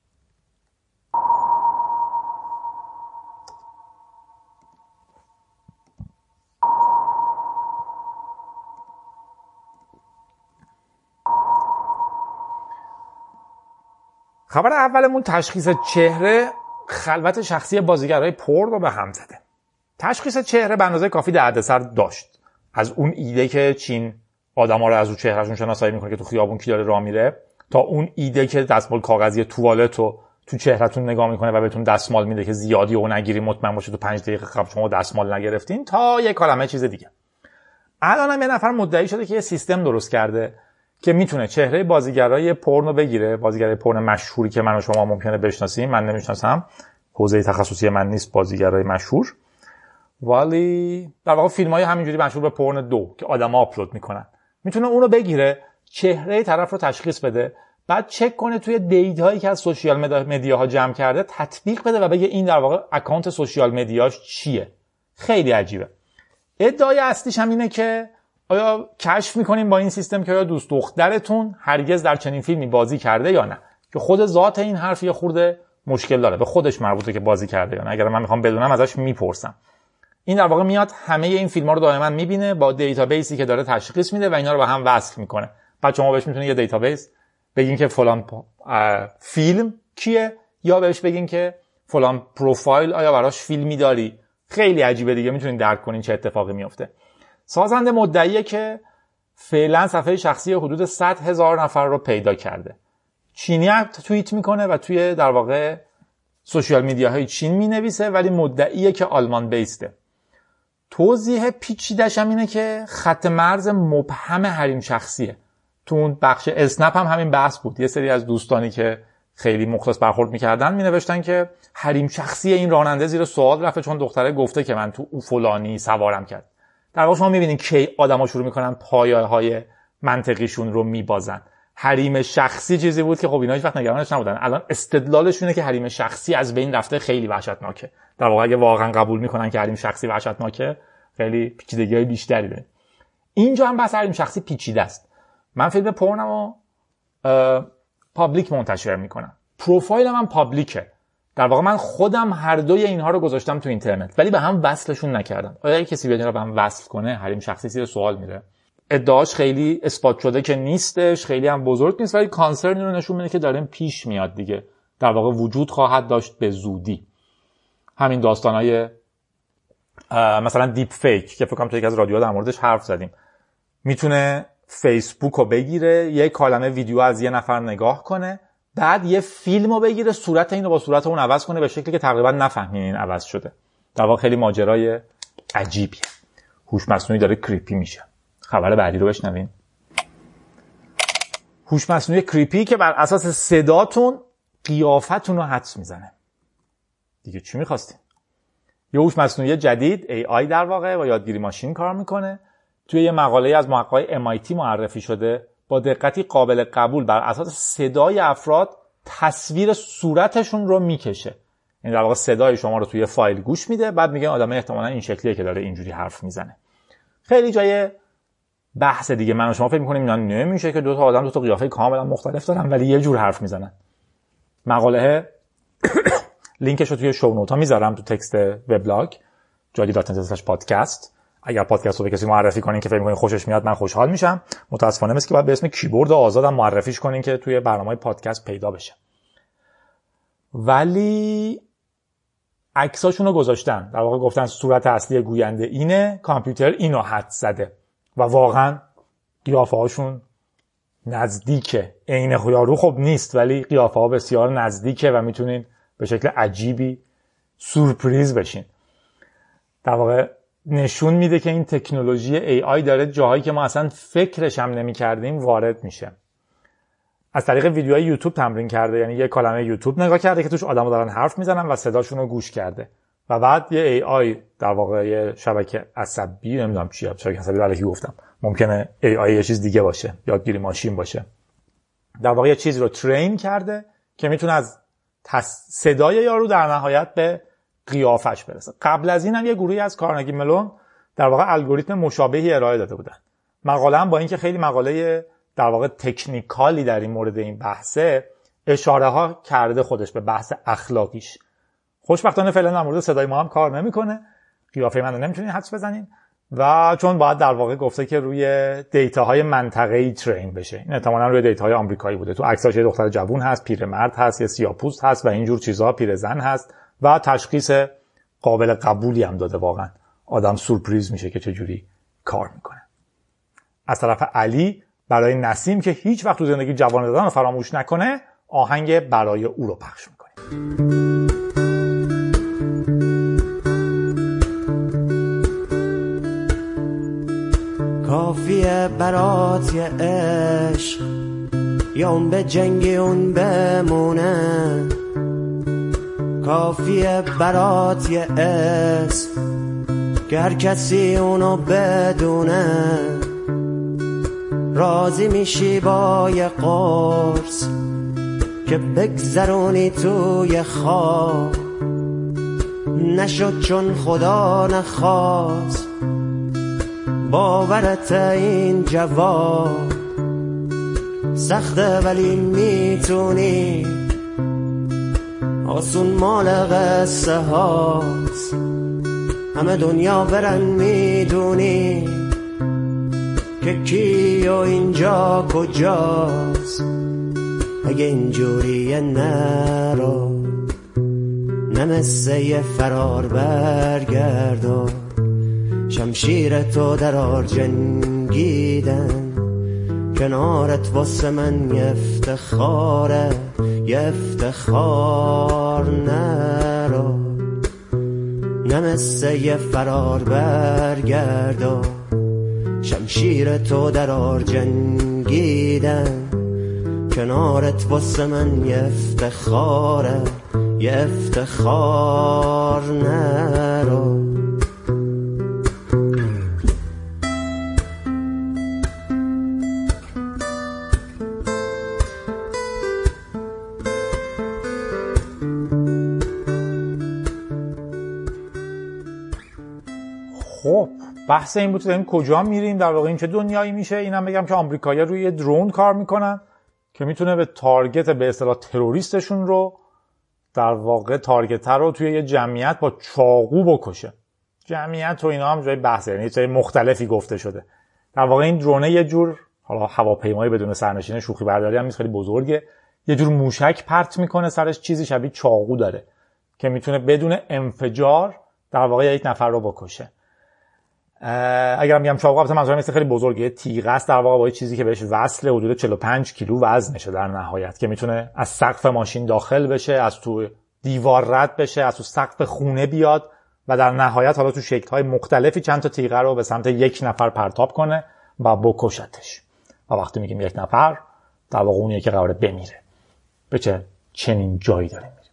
[SPEAKER 2] خبر اولمون تشخیص چهره خلوت شخصی بازیگرای پر رو به هم زده. تشخیص چهره به اندازه کافی دردسر داشت. از اون ایده که چین آدما رو از رو چهرهشون شناسایی میکنه که تو خیابون کی داره راه میره، تا اون ایده که دستمال کاغذی توالت رو تو چهرهتون نگاه میکنه و بهتون دستمال میده که زیادی و نگیری مطمئن باشه تو پنج دقیقه قبل شما دستمال نگرفتین، تا یک کلمه چیز دیگه. الان هم یه نفر مدعی شده که یه سیستم درست کرده که میتونه چهره بازیگرای پورنو بگیره، بازیگرای پورن مشهوری که من و شما ممکنه بشناسیم، من نمیشناسم، حوزه تخصصی من نیست بازیگرای مشهور، ولی در واقع فیلم‌های همینجوری مشهور به پورن دو که آدم‌ها آپلود میکنن، میتونه اونو بگیره، چهره طرف رو تشخیص بده، بعد چک کنه توی دیتایی که از سوشیال مدیاها جمع کرده تطبیق بده و بگه این در واقع اکانت سوشیال مدیاش چیه. خیلی عجیبه. ادعای اصلیش هم اینه که آیا کشف میکنیم با این سیستم که آیا دوست دخترتون هرگز در چنین فیلمی بازی کرده یا نه، که خود ذات این حرف یه خورده مشکل داره، به خودش مربوطه که بازی کرده یا نه. اگر من میخوام بدونم ازش میپرسم. این در واقع میاد همه این فیلم‌ها رو دائما میبینه، با دیتابیسی که داره تشخیص میده و اینا رو به هم وصل میکنه. بعد شما بهش میتونید یه دیتابیس بگین که فلان فیلم کیه، یا بهش بگین که فلان پروفایل آیا براش فیلمی داری. خیلی عجیبه دیگه، میتونید درک کنین چه اتفاقی میفته. سازنده مدعیه که فعلا صفحه شخصی حدود صد هزار نفر رو پیدا کرده. چینی توییت میکنه و توی در واقع سوشیال میدیاهای چین مینویسه، ولی مدعیه که آلمان بیسته. توضیح پیچیده‌ش هم اینه که خط مرز مبهم حریم شخصیه. تو اون بخش اسنپ هم همین بحث بود. یه سری از دوستانی که خیلی مخلص برخورد میکردن مینوشتن که حریم شخصی این راننده زیر سوال رفته چون دختره گفته که من تو او فلانی سوارم کرد. در واقع شما میبینین که آدما شروع میکنن پایه‌های منطقیشون رو میبازن. حریم شخصی چیزی بود که خب اینا هیچ وقت نگرانش نبودن. الان استدلالشونه که حریم شخصی از بین رفته، خیلی وحشتناکه. در واقع اگه واقعا قبول میکنن که حریم شخصی وحشتناکه، خیلی پیچیدگی‌های بیشتری داره. اینجا هم بحث حریم شخصی پیچیده است. من فیلم پورنمو پابلیک منتشر میکنم، پروفایلم هم پابلیکه. در واقع من خودم هر دوی اینها رو گذاشتم تو اینترنت، ولی به هم وصلشون نکردم. آیا کسی بیاد اینا رو به هم وصل کنه؟ حریم شخصی زیر سوال میره. ادعاش خیلی اثبات شده که نیستش، خیلی هم بزرگ نیست، ولی کانسرن رو نشون میده که داره پیش میاد دیگه. در واقع وجود خواهد داشت به زودی. همین داستانای مثلا دیپ فیک که فکر کنم تو یک از رادیوها در موردش حرف زدیم، میتونه فیسبوک رو بگیره، یک کلمه ویدیو از یه نفر نگاه کنه، بعد یه فیلم رو بگیره، صورت اینو با صورت اون عوض کنه به شکلی که تقریبا نفهمین این عوض شده. در واقع خیلی ماجرای عجیبیه. هوش مصنوعی داره کریپی میشه. خبر بعدی رو بشنوین. هوش مصنوعی کریپی که بر اساس صداتون قیافتون رو حدس میزنه. دیگه چی می‌خواستین؟ یه هوش مصنوعی جدید ای آی در واقع با یادگیری ماشین کار میکنه. توی یه مقاله از محققای ام آی تی معرفی شده، با دقتی قابل قبول بر اساس صدای افراد تصویر صورتشون رو میکشه. این در واقع صدای شما رو توی فایل گوش میده، بعد میگه آدم احتمالاً این شکلیه که داره اینجوری حرف میزنه. خیلی جای بحث دیگه. من و شما فکر می‌کنیم اینا نمیشه که دو تا آدم دو تا قیافه کاملا مختلف دارن ولی یه جور حرف میزنن. مقاله لینکش رو توی شو نوت‌ها میذارم تو تکست وبلاگ جادی دات نت اسلش پادکست. اگر پادکست رو به کسی معرفی کنین که فکر می‌کنین خوشش میاد، من خوشحال میشم. متأسفانه مثل که باید به اسم کیبورد آزادم معرفیش کنین که توی برنامه‌های پادکست پیدا بشه. ولی عکساشون رو گذاشتن. در واقع گفتن صورت اصلی گوینده اینه، کامپیوتر اینو حدس زده و واقعا قیافه هاشون نزدیکه. عین یارو خب نیست، ولی قیافه ها بسیار نزدیکه و میتونین به شکل عجیبی سورپریز بشین. در واقع نشون میده که این تکنولوژی ای آی داره جاهایی که ما اصلا فکرش هم نمی کردیم وارد میشه. از طریق ویدیوهای یوتیوب تمرین کرده، یعنی یه کلمه یوتیوب نگاه کرده که توش آدم‌ها دارن حرف میزنن و صداشون رو گوش کرده و بعد یه ای آی در واقع یه شبکه عصبی، نمیدونم چیه، شبکه عصبی رو الکی گفتم، ممکنه ای آی یه چیز دیگه باشه، یادگیری ماشین باشه، در واقع یه چیزی رو ترین کرده که میتونه از صدای یارو در نهایت به قیافش برسه. قبل از این هم یه گروهی از کارنگی ملون در واقع الگوریتم مشابهی ارائه داده بودن. مقاله هم با اینکه خیلی مقاله در واقع تکنیکالی در این مورد این بحثه، اشاره ها کرده خودش به بحث اخلاقیش. خوشبختانه فعلا در مورد صدای ما هم کار نمیکنه، قیافه من رو نمیتونین حدس بزنین و چون باید در واقع گفته که روی دیتاهای منطقه‌ای ترین بشه. این احتمالاً روی دیتاهای آمریکایی بوده. تو عکساش یه دختر جوون هست، پیرمرد هست، یه سیاه‌پوست هست و اینجور چیزها، پیرزن هست و تشخیص قابل قبولی هم داده. واقعا آدم سورپرایز میشه که چه جوری کار میکنه. از طرف علی برای نسیم که هیچ وقت تو زندگی جوان دادن رو فراموش نکنه، آهنگ برای او رو پخش میکنه.
[SPEAKER 5] کافیه برات یه عشق یا اون به جنگی اون بمونه، کافیه برات یه اسم که هر کسی اونو بدونه، راضی میشی با یه قرص که بگذرونی توی خواب، نشد چون خدا نخواست باورت این جواب، سخته ولی میتونی، آسون مال قصه هاست، همه دنیا برن میدونی که کی و اینجا کجاست. اگه اینجوریه نرو، نمسه یه فرار برگردو، شمشیر تو در آر جنگیدن، کنارت واسه من یه افتخاره، یه افتخار. نرو نمسه یه فرار برگردو، شمشیر تو در آر جنگیدن، کنارت واسه من یه افتخاره، یه افتخار. نرو
[SPEAKER 2] خب بحث این بود داریم کجا میریم، در واقع این چه دنیایی میشه. اینم بگم که آمریکایی‌ها روی درون کار میکنن که میتونه به تارگت به اصطلاح تروریستشون رو در واقع تارگت رو توی یه جمعیت با چاقو بکشه. جمعیت و اینا هم جای بحثه، یعنی چیزای مختلفی گفته شده. در واقع این درونه یه جور حالا هواپیمای بدون سرنشین شوخی برداری هم نیست، خیلی بزرگه، یه جور موشک پرت میکنه، سرش چیزی شبیه چاقو داره که میتونه بدون انفجار در واقع یک نفر رو بکشه. اگرم میگم چاقو البته منظورم مثل خیلی بزرگه، تیغ است در واقع با چیزی که بهش وصله، حدود چهل و پنج کیلو وزنشه در نهایت، که میتونه از سقف ماشین داخل بشه، از تو دیوار رد بشه، از تو سقف خونه بیاد و در نهایت حالا تو شکل‌های مختلفی چند تا تیغه رو به سمت یک نفر پرتاب کنه و بکشتش. و وقتی میگیم یک نفر در واقع اونیه که قراره بمیره. به چه چنین جایی داریم میریم.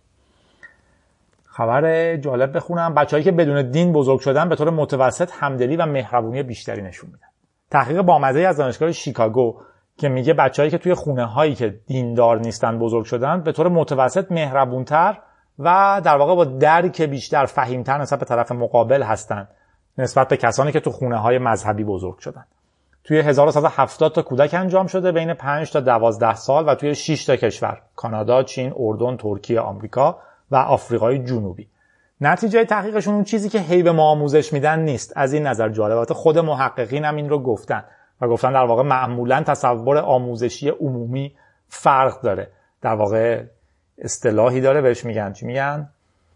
[SPEAKER 2] خبر جالب بخونم. بچه‌هایی که بدون دین بزرگ شدن به طور متوسط همدلی و مهربونی بیشتری نشون میدن. تحقیق بامزه از دانشگاه شیکاگو که میگه بچه‌هایی که توی خونه‌هایی که دیندار نیستن بزرگ شدن به طور متوسط مهربونتر و در واقع با درک بیشتر، فهیمتر نسبت به طرف مقابل هستن نسبت به کسانی که تو خونه‌های مذهبی بزرگ شدن. توی هزار و صد و هفتاد تا کودک انجام شده بین پنج تا دوازده سال و توی شش تا کشور: کانادا، چین، اردن، ترکیه، آمریکا و آفریقای جنوبی. نتیجه تحقیقشون اون چیزی که هی به ما آموزش میدن نیست. از این نظر جالبه، خود محققین هم این رو گفتن و گفتن در واقع معمولا تصور آموزشی عمومی فرق داره. در واقع اصطلاحی داره بهش میگن چی میگن؟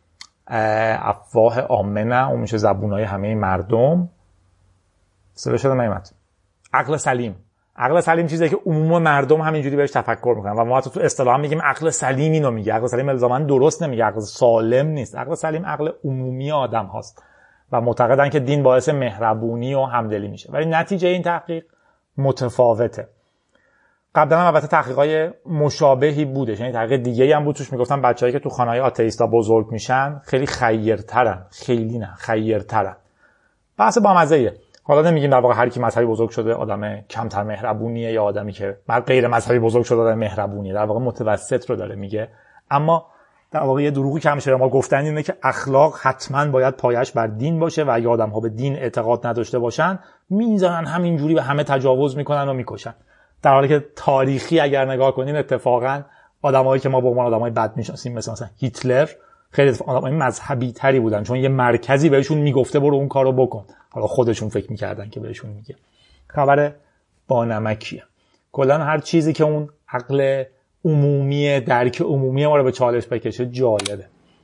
[SPEAKER 2] افواه عامه، نه اون میشه زبونای همه مردم. سر شده نمیمد. عقل سلیم. عقل سلیم چیزی که عموم مردم همینجوری بهش تفکر میکنن و ما حتی تو اصطلاح هم میگیم عقل سلیم اینو میگه. عقل سلیم الزاما درست نمیگه، عقل سالم نیست. عقل سلیم عقل عمومی آدم هاست و معتقدن که دین باعث مهربونی و همدلی میشه، ولی نتیجه این تحقیق متفاوته. قبلا هم البته تحقیقای مشابهی بودش، یعنی تحقیق دیگه‌ای هم بود توش میگفتن بچه‌هایی که تو خانه‌های آتئیستا بزرگ میشن خیلی خیرترن، خیلی نه خیرترن. بحث بامزه‌ایه. حالا نمیگیم در واقع هر کی مذهبی بزرگ شده آدم کمتر مهربونیه یا آدمی که غیر مذهبی بزرگ شده آدم مهربونیه، در واقع متوسط رو داره میگه. اما در واقع یه دروغی که همیشه ما گفتن اینه که اخلاق حتما باید پایش بر دین باشه و اگه آدم‌ها به دین اعتقاد نداشته باشن میذارن همینجوری به همه تجاوز میکنن و میکشن. در حالی که تاریخی اگر نگاه کنین اتفاقا آدمایی که ما به عنوان آدمای بد میشناسیم مثل مثلا هیتلر خیلی آدمای مذهبی تری بودن، چون یه مرکزی بهشون میگفته برو اون کارو بکن، حالا خودشون فکر میکردن که بهشون میگه. خبر با نمکیه. کلا هر چیزی که اون عقل عمومی، درک عمومی ما رو به چالش بکشه جالبه.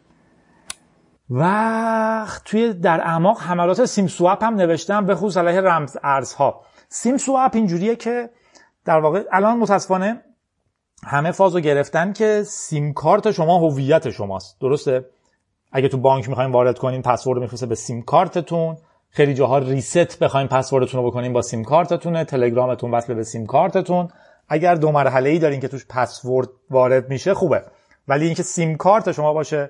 [SPEAKER 2] و توی در اعماق حملات سیم سواب هم نوشتم، به خصوص علیه رمز ارزها. سیم سواب اینجوریه که در واقع الان متاسفانه همه فازو گرفتن که سیم کارت شما هویت شماست. درسته؟ اگه تو بانک میخواین وارد کنین پسورد میفرسته به سیم کارتتون، خیلی جاها ریست بخواید پسوردتون رو بکنین با سیم کارتتون، تلگرامتون وصل به سیم کارتتون. اگر دو مرحله‌ای دارین که توش پسورد وارد میشه خوبه، ولی اینکه سیم کارت شما باشه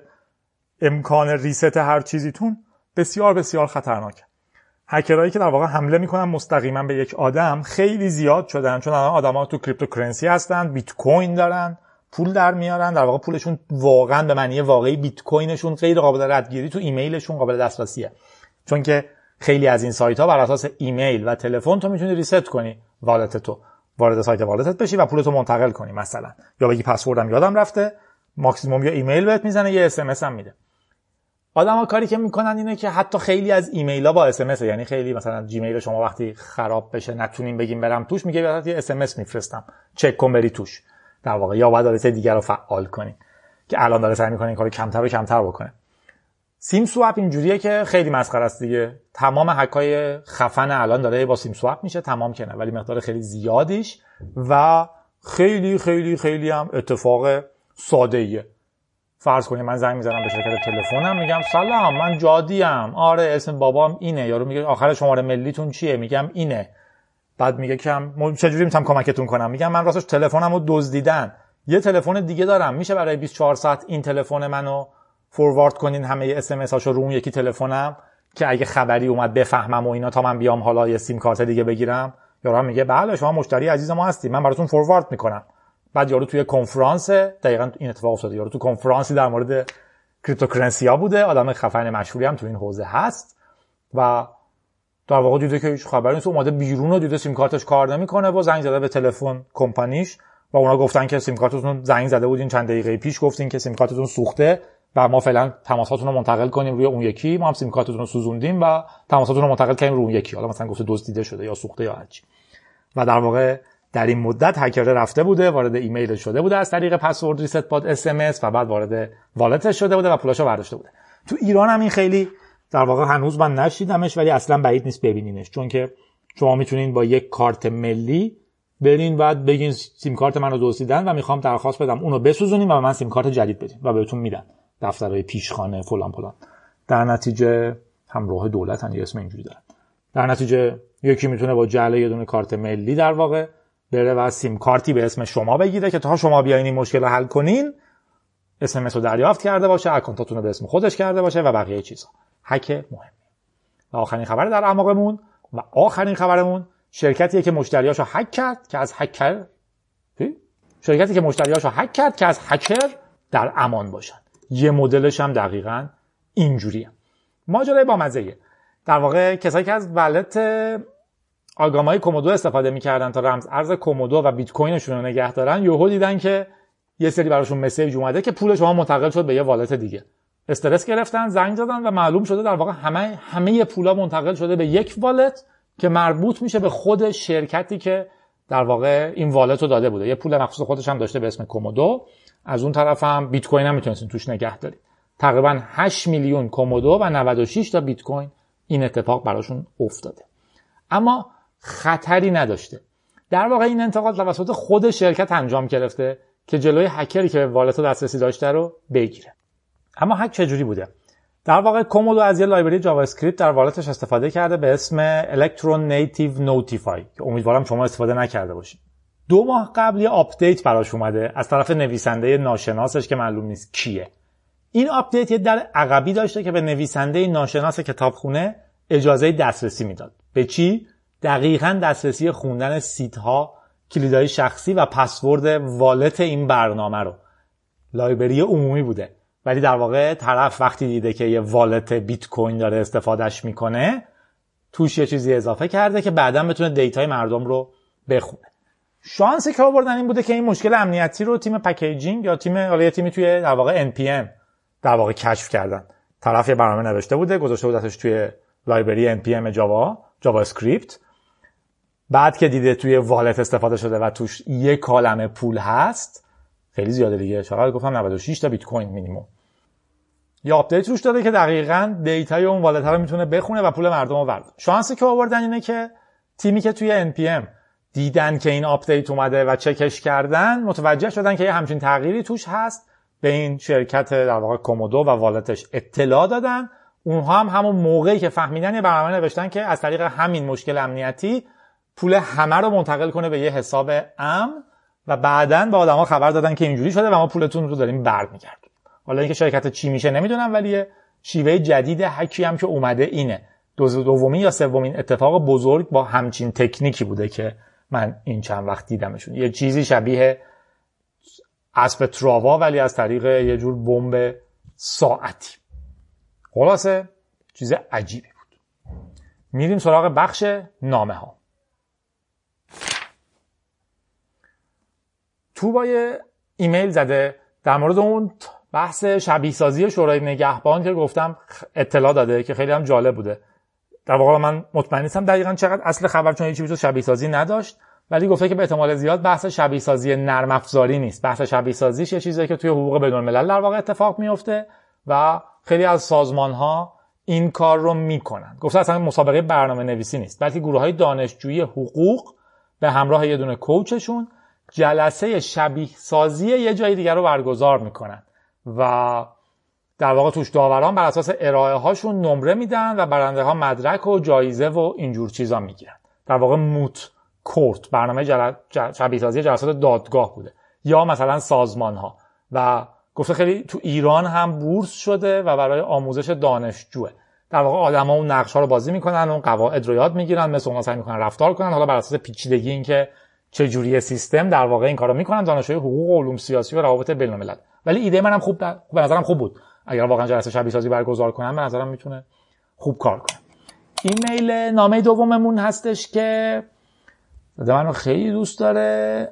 [SPEAKER 2] امکان ریست هر چیزیتون بسیار بسیار خطرناکه. هکرهایی که در واقع حمله میکنن مستقیما به یک آدم خیلی زیاد شدن، چون الان آدما تو کریپتوکرنسی هستن، بیت کوین دارن، پول در میارن. در واقع پولشون واقعا به معنی واقعی بیت کوینشون غیر قابل ردگیری تو ایمیلشون قابل دسترسیه، چون که خیلی از این سایت ها بر اساس ایمیل و تلفن تو میتونی ریست کنی والت تو، وارد سایت والتت بشی و پولتو منتقل کنی مثلا، یا بگی پسوردم یادم رفته، ماکسیمم یا ایمیل بهت میزنه یا اس ام اس هم میده. آدما کاری که میکنن اینه که حتی خیلی از ایمیل‌ها با اس ام اس، یعنی خیلی مثلا جیمیل شما وقتی خراب بشه نتونین بگیم برم توش، میگه برات یه اس ام اس میفرستم چک کن بری توش. در واقع یا باید آدرس دیگر رو فعال کنین که الان داره سعی میکنه این کارو کمتر و کمتر بکنه. سیم سواب اینجوریه که خیلی مسخره است دیگه. تمام هکای خفن الان داره با سیم سواب میشه، تمام کنه، ولی مقدار خیلی زیادیش و خیلی خیلی خیلی هم اتفاق ساده ایه. فرض کنید من زنگ میزنم به شرکت تلفنم، میگم سلام من جادیم، آره اسم بابام اینه، یارو میگه آخر شماره ملیتون چیه، میگم اینه. بعد میگه که چجوری میتونم کمکتون کنم، میگم من راستش تلفنمو دزدیدن، یه تلفن دیگه دارم، میشه برای بیست و چهار ساعت این تلفن منو فوروارد کنین همه اس ام اس هاشو رو اون یکی تلفنم که اگه خبری اومد بفهمم و اینا تا من بیام حالا یه سیم کارت دیگه بگیرم. یارو میگه بله شما مشتری عزیز ما هستی، من براتون فوروارد میکنم. بعد یارو توی کنفرانس، دقیقاً این اتفاق افتاده، یارو تو کنفرانسی در مورد کریپتوکرنسی ها بوده، آدم خفن مشهوری هم تو این حوزه هست و در واقع دیده که هیچ خبری نیست، اومده بیرون و دیده سیم کارتش کار نمیکنه و زنگ زده به تلفن کمپانیش و اونا گفتن که سیم کارتتون زنگ زده بودین چند دقیقه پیش، گفتین که سیم کارتتون سوخته و ما فعلا تماساتون رو منتقل کنیم روی اون یکی، ما هم سیم کارتتون رو سوزوندیم و تماساتون رو منتقل کردیم روی اون یکی، حالا مثلا گفته دزدیده شده یا سوخته یا هر چی. و در واقع در این مدت هکر رفته بوده، وارد ایمیل شده بوده از طریق پسورد ریست باد اس ام اس و بعد وارد والتش شده بوده و پولاشو برداشته بوده. تو ایران هم این خیلی در واقع هنوز من نشیدمش، ولی اصلا بعید نیست ببینینش، چون که شما میتونین با یک کارت ملی برین بعد بگین سیم کارت منو دزدیدن و میخوام درخواست بدم اونو بسوزونین و من سیم کارت جدید بدین و بهتون میدن، دفترهای پیشخانه فلان فلان. در نتیجه همراه دولتن یه اسم اینجوری دارن. در نتیجه یکی میتونه با جعل یه دونه کارت ملی در واقع بره و سیم کارتی به اسم شما بگیره که تا شما بیاین این مشکل رو حل کنین اس ام اس رو دریافت کرده باشه، اکانتاتون رو به اسم خودش کرده باشه و بقیه چیزا. هک مهمه. و آخرین خبر در اعماقمون و آخرین خبرمون شرکتیه که مشتریاشو هک کرد که از هکر شرکتی که مشتریاشو هک کرد که از هکر در امان باشن. یه مدلش هم دقیقاً اینجوریه. ماجرای با مزه‌ایه. در واقع کسایی که از والت آگامای کومودو استفاده می‌کردن تا رمز ارز کومودو و بیت کوینشون رو نگه دارن، یهو دیدن که یه سری براشون مسیج اومده که پول شما منتقل شد به یه والت دیگه. استرس گرفتن، زنگ زدن و معلوم شده در واقع همه همه پولا منتقل شده به یک والت که مربوط میشه به خود شرکتی که در واقع این والت رو داده بوده. یه پول مخصوص خودش هم داشته به اسم کومودو، از اون طرف هم بیت کوین هم میتونستین توش نگه دارید. تقریبا هشت میلیون کومودو و نود و شش تا بیت کوین این اتفاق براشون افتاده. اما خطری نداشته. در واقع این انتقال توسط خود شرکت انجام گرفته که جلوی هکری که به والت دسترسی داشته رو بگیره. اما هک چجوری بوده؟ در واقع کومودو از یه لایبرری جاوا اسکریپت در والتش استفاده کرده به اسم Electron Native Notify که امیدوارم شما استفاده نکرده باشید. دو ماه قبل یه آپدیت براش اومده از طرف نویسنده ناشناسش که معلوم نیست کیه. این آپدیت یه در عقبی داشته که به نویسنده ناشناس کتابخونه اجازه دسترسی میداد. به چی؟ دقیقاً دسترسی خوندن سیت‌ها، کلیدهای شخصی و پسورد والت این برنامه رو. لایبرری عمومی بوده. ولی در واقع طرف وقتی دیده که یه والت بیت کوین داره استفادهش میکنه، توش یه چیزی اضافه کرده که بعداً بتونه دیتای مردم رو بخونه. شانسی که آوردن این بوده که این مشکل امنیتی رو تیم پکیجینگ یا تیم حالا تیمی توی در واقع ان پی ام در واقع کشف کردن. طرف یه برنامه نوشته بوده، گذاشته بودتش توی لایبرری ان پی ام جاوا، جاوا اسکریپت. بعد که دیده توی والت استفاده شده و توش یک کالمه پول هست، خیلی زیاده دیگه، چقدر گفتم نود و شش تا بیت کوین مینیمم. یه آپدیت روش داده که دقیقاً دیتای اون والت رو میتونه بخونه و پول مردم رو برداره. شانسی که آوردن اینه که تیمی که توی ان پی ام دیدن که این آپدیت اومده و چکش کردن، متوجه شدن که یه همچین تغییری توش هست، به این شرکت در واقع کومودو و والتش اطلاع دادن. اونها هم همون موقعی که فهمیدن یه برنامه نوشتن که از طریق همین مشکل امنیتی پول همه رو منتقل کنه به یه حساب امن و بعداً به آدما خبر دادن که اینجوری شده و ما پولتون رو داریم برمیگردونیم. حالا اینکه شرکت چی میشه نمیدونم، ولی شیوه جدید هکی هم که اومده اینه. دومین یا سومین اتفاق بزرگ با همچین تکنیکی بوده که من این چند وقت دیدمشون. یه چیزی شبیه اسب تراوا ولی از طریق یه جور بمب ساعتی. خلاصه چیز عجیبی بود. میریم سراغ بخش نامه ها. تو با یه ایمیل زده در مورد اون بحث شبیه سازی شورای نگهبان که گفتم اطلاع داده که خیلی هم جالب بوده. در واقع من مطمئن نیستم دقیقاً چقدر اصل خبر، چون هیچ چیزی شبیه سازی نداشت، ولی گفته که به احتمال زیاد بحث شبیه سازی نرم افزاری نیست. بحث شبیه سازیش یه چیزیه که توی حقوق بین الملل در واقع اتفاق میفته و خیلی از سازمان‌ها این کار رو میکنن. گفته اصلا مسابقه برنامه نویسی نیست، بلکه گروه‌های دانشجویی حقوق به همراه یه دونه کوچشون جلسه شبیه سازی یه جای دیگر رو برگزار میکنن و در واقع توش داوران بر اساس ارائه هاشون نمره میدن و برنده ها مدرک و جایزه و اینجور چیزا میگیرن. در واقع موت کورت برنامه جل... جل... شبیه سازی جلسات دادگاه بوده، یا مثلا سازمان ها. و گفته خیلی تو ایران هم بورس شده و برای آموزش دانشجوه. در واقع آدما اون نقش ها رو بازی میکنن، اون قواعد رو یاد میگیرن، مثل اونها سعی میکنن رفتار کنن، حالا بر اساس پیچیدگی این که چه جوری سیستم در واقع این کارو میکنن دانشجوی حقوق و علوم سیاسی و روابط بین الملل. ولی ایده منم خوب در... به نظرم خوب بود. اگر واقعا جلسه شبیه سازی برگزار کنن به نظرم میتونه خوب کار کنه. ایمیل نامه دوممون هستش که داده منو خیلی دوست داره.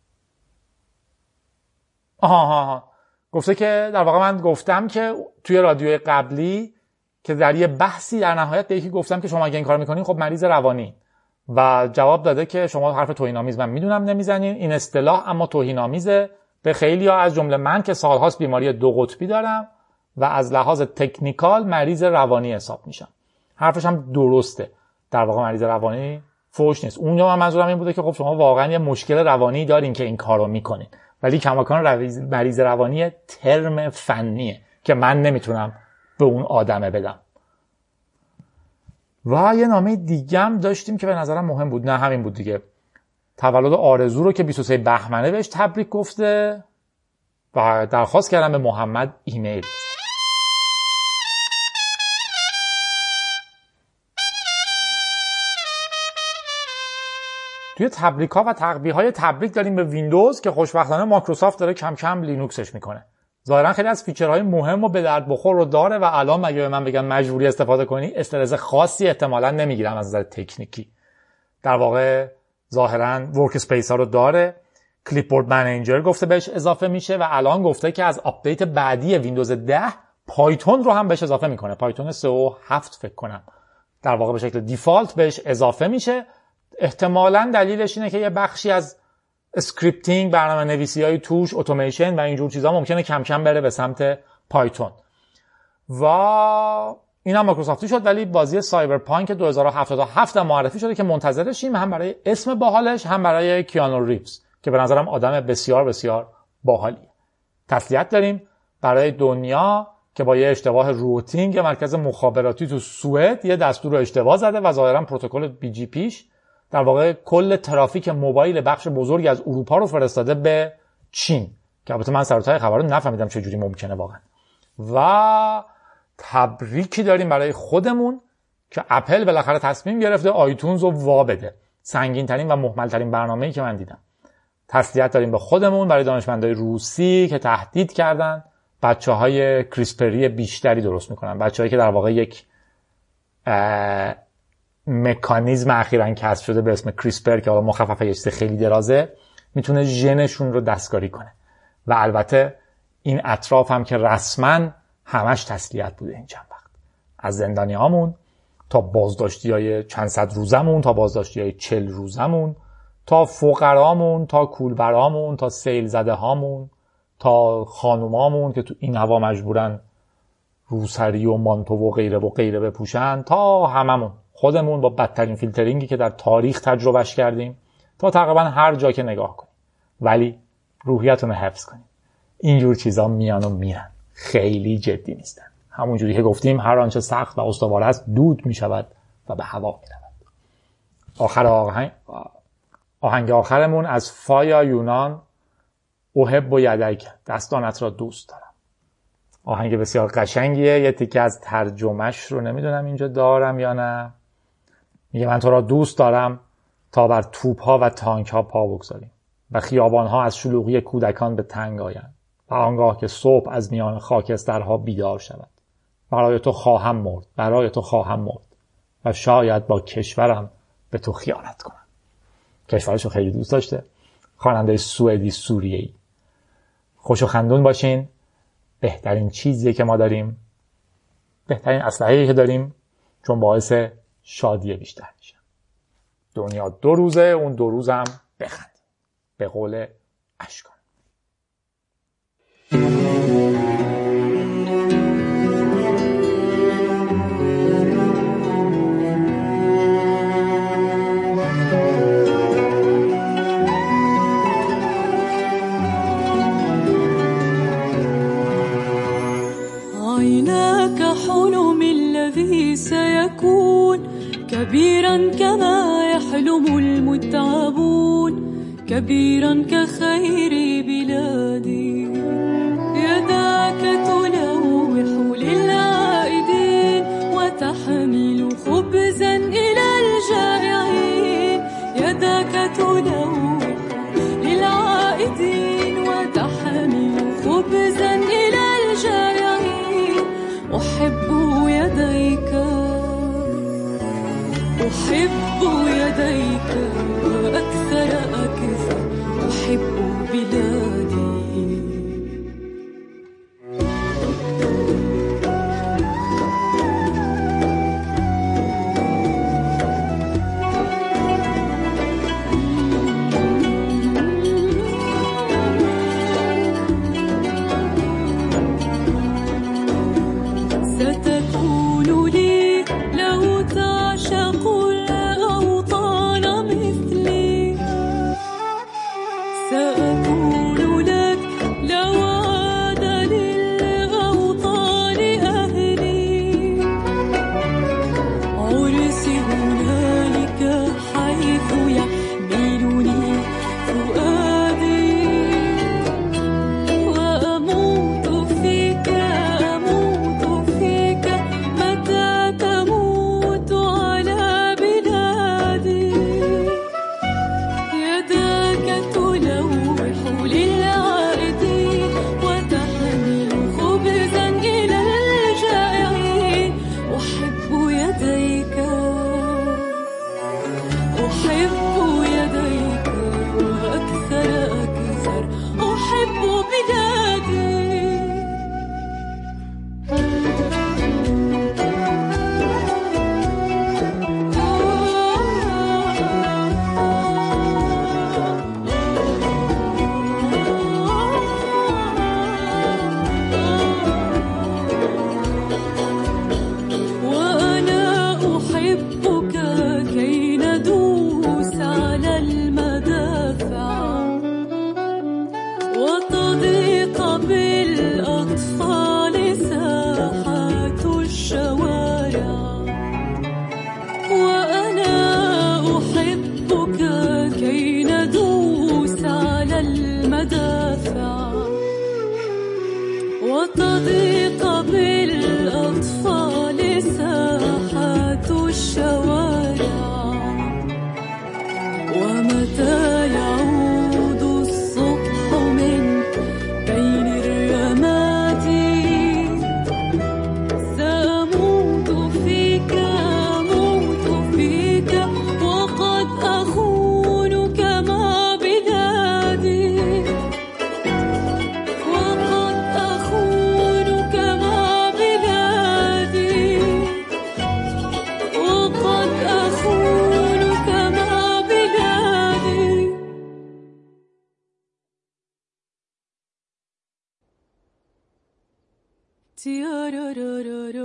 [SPEAKER 2] آها آها گفته که در واقع من گفتم که توی رادیوی قبلی که در یه بحثی در نهایت به یکی گفتم که شما اگه این کار میکنین خب مریض روانی، و جواب داده که شما حرف توهین‌آمیز من میدونم نمیزنین، این اصطلاح اما توهین‌آمیزه به خیلی‌ها از جمله من که سالهاست بیماری دو قطبی دارم و از لحاظ تکنیکال مریض روانی حساب میشم. حرفش هم درسته. در واقع مریض روانی فوش نیست. اونجا من منظورم این بوده که خب شما واقعا یه مشکل روانی دارین که این کارو میکنین، ولی کماکان مریض روانی ترم فنیه که من نمیتونم به اون آدمه بدم. و یه نامه دیگه هم داشتیم که به نظرم مهم بود. نه همین بود دیگه. تولد آرزو رو که بیست و سوم بهمنه بهش تبریک گفته و درخواست کردم به محمد ایمیل. توی تبریک ها و تقبیح های تبریک داریم به ویندوز که خوشبختانه مایکروسافت داره کم کم لینوکسش میکنه. ظاهرا خیلی از فیچرهای مهم و به درد بخور رو داره و الان مگه به من بگن مجبوری استفاده کنی استرس خاصی احتمالاً نمیگیرم از نظر تکنیکی. در واقع ظاهرا ورک اسپیس ها رو داره. کلیپبورد منیجر گفته بهش اضافه میشه و الان گفته که از آپدیت بعدی ویندوز ده پایتون رو هم بهش اضافه میکنه. پایتون سه و هفت فکر کنم در واقع به شکل دیفالت بهش اضافه میشه. احتمالاً دلیلش اینه که یه بخشی از اسکریپتینگ، برنامه نویسی های توش، اتوماسیون و اینجور چیزا ممکنه کم کم بره به سمت پایتون. و اینا مایکروسافتی شد، ولی بازی سایبرپانک دو هزار و هفتاد و هفت معرفی شده که منتظرشیم، هم برای اسم باحالش هم برای کیانو ریوز که به نظرم آدم بسیار بسیار باحالیه. تسلیت داریم برای دنیا که با یه اشتباه روتینگ مرکز مخابراتی تو سوئد یه دستور رو اشتباه زده و ظاهرا پروتکل بی جی پیش در واقع کل ترافیک موبایل بخش بزرگی از اروپا رو فرستاده به چین، که البته من سر تا خبر رو نفهمیدم چه جوری ممکنه واقعا. و تبریکی داریم برای خودمون که اپل بالاخره تصمیم گرفته آیتونز رو وا بده. سنگین ترین و مهمل ترین برنامه‌ای که من دیدم. تسلیت داریم به خودمون برای دانشمندای روسی که تهدید کردن بچه‌های کریسپری بیشتری درست میکنن. بچه‌هایی که در واقع یک مکانیزم اخیراً کشف شده به اسم کریسپر که حالا مخففش خیلی درازه میتونه ژنشون رو دستکاری کنه. و البته این اطراف هم که رسما همش تسلیت بوده این چند وقت، از زندانیامون تا بازداشتیای چند صد روزمون تا بازداشتیای چهل روزمون تا فقرامون تا کولبرامون تا سیل زده هامون تا خانومامون که تو این هوا مجبورن روسری و مانتو و غیره و غیره بپوشن تا هممون خودمون با بدترین فیلترینگی که در تاریخ تجربهش کردیم تا تقریبا هر جا که نگاه کنیم. ولی روحیتون رو حفظ کنیم. اینجور چیزا میان و میرن، خیلی جدی نیستن. همونجوری که گفتیم هر آنچه سخت و استوار است دود می شود و به هوا می رود. آخر آهنگ آهنگ آخرمون از فایا یونان، احب یدیک، دستانت را دوست دارم. آهنگ بسیار قشنگیه. یه تیکه از ترجمهش رو نمیدونم اینجا دارم یا نه. میگه من تو را دوست دارم تا بر توپ‌ها و تانک‌ها پا بگذاریم و خیابان‌ها از شلوغی کودکان به تنگ آیند و آنگاه که صبح از میان خاکسترها بیدار شود. برای تو خواهم مرد، برای تو خواهم مرد و شاید با کشورم به تو خیانت کنم. کشورشو خیلی دوست داشته. خواننده سوئدی سوریه‌ای. خوش و خندون باشین. بهترین چیزی که ما داریم، بهترین اسلحه‌ای که داریم، چون باعث شادی بیشتر میشه. دنیا دو روزه، اون دو روزم بخند. به قول اشکان.
[SPEAKER 3] عيناك حلم الذي سيكون كبيرا كما يحلم المتعبون كبيرا كخير بلادي يداك تلوح للعائدين وتحمل خبزا إلى الجائعين يداك تلوح للعائدين وتحمل خبزا إلى الجائعين أحب يديك أحب يديك وأكثر أكثر أحب بلادي ستكون لي لو تعشق الأوطان مثلي سأكون لك لو عاد للأوطان أهلي عرسي هنالك حيث يحملني فؤادي وأموت فيك أموت فيك متى تموت على بلادي يداك تلوح للعائدين وتحمل خبزا إلى الجائعين أحب يديك أحب يديك وأكثر أكثر أحب بلادي وأنا أحبك كي ندوس على المدافع وتضيق بالأطفال ساحات الشوارع وأنا أحبك كي ندوس على المدافع وتضيق بالأطفال ساحات الشوارع ومتى يعود الصبح من بين الرماد سأموت فيك أموت فيك وقد أخونك مع بلادي وقد أخونك مع بلادي وقد أخونك مع بلادي تيارارارارا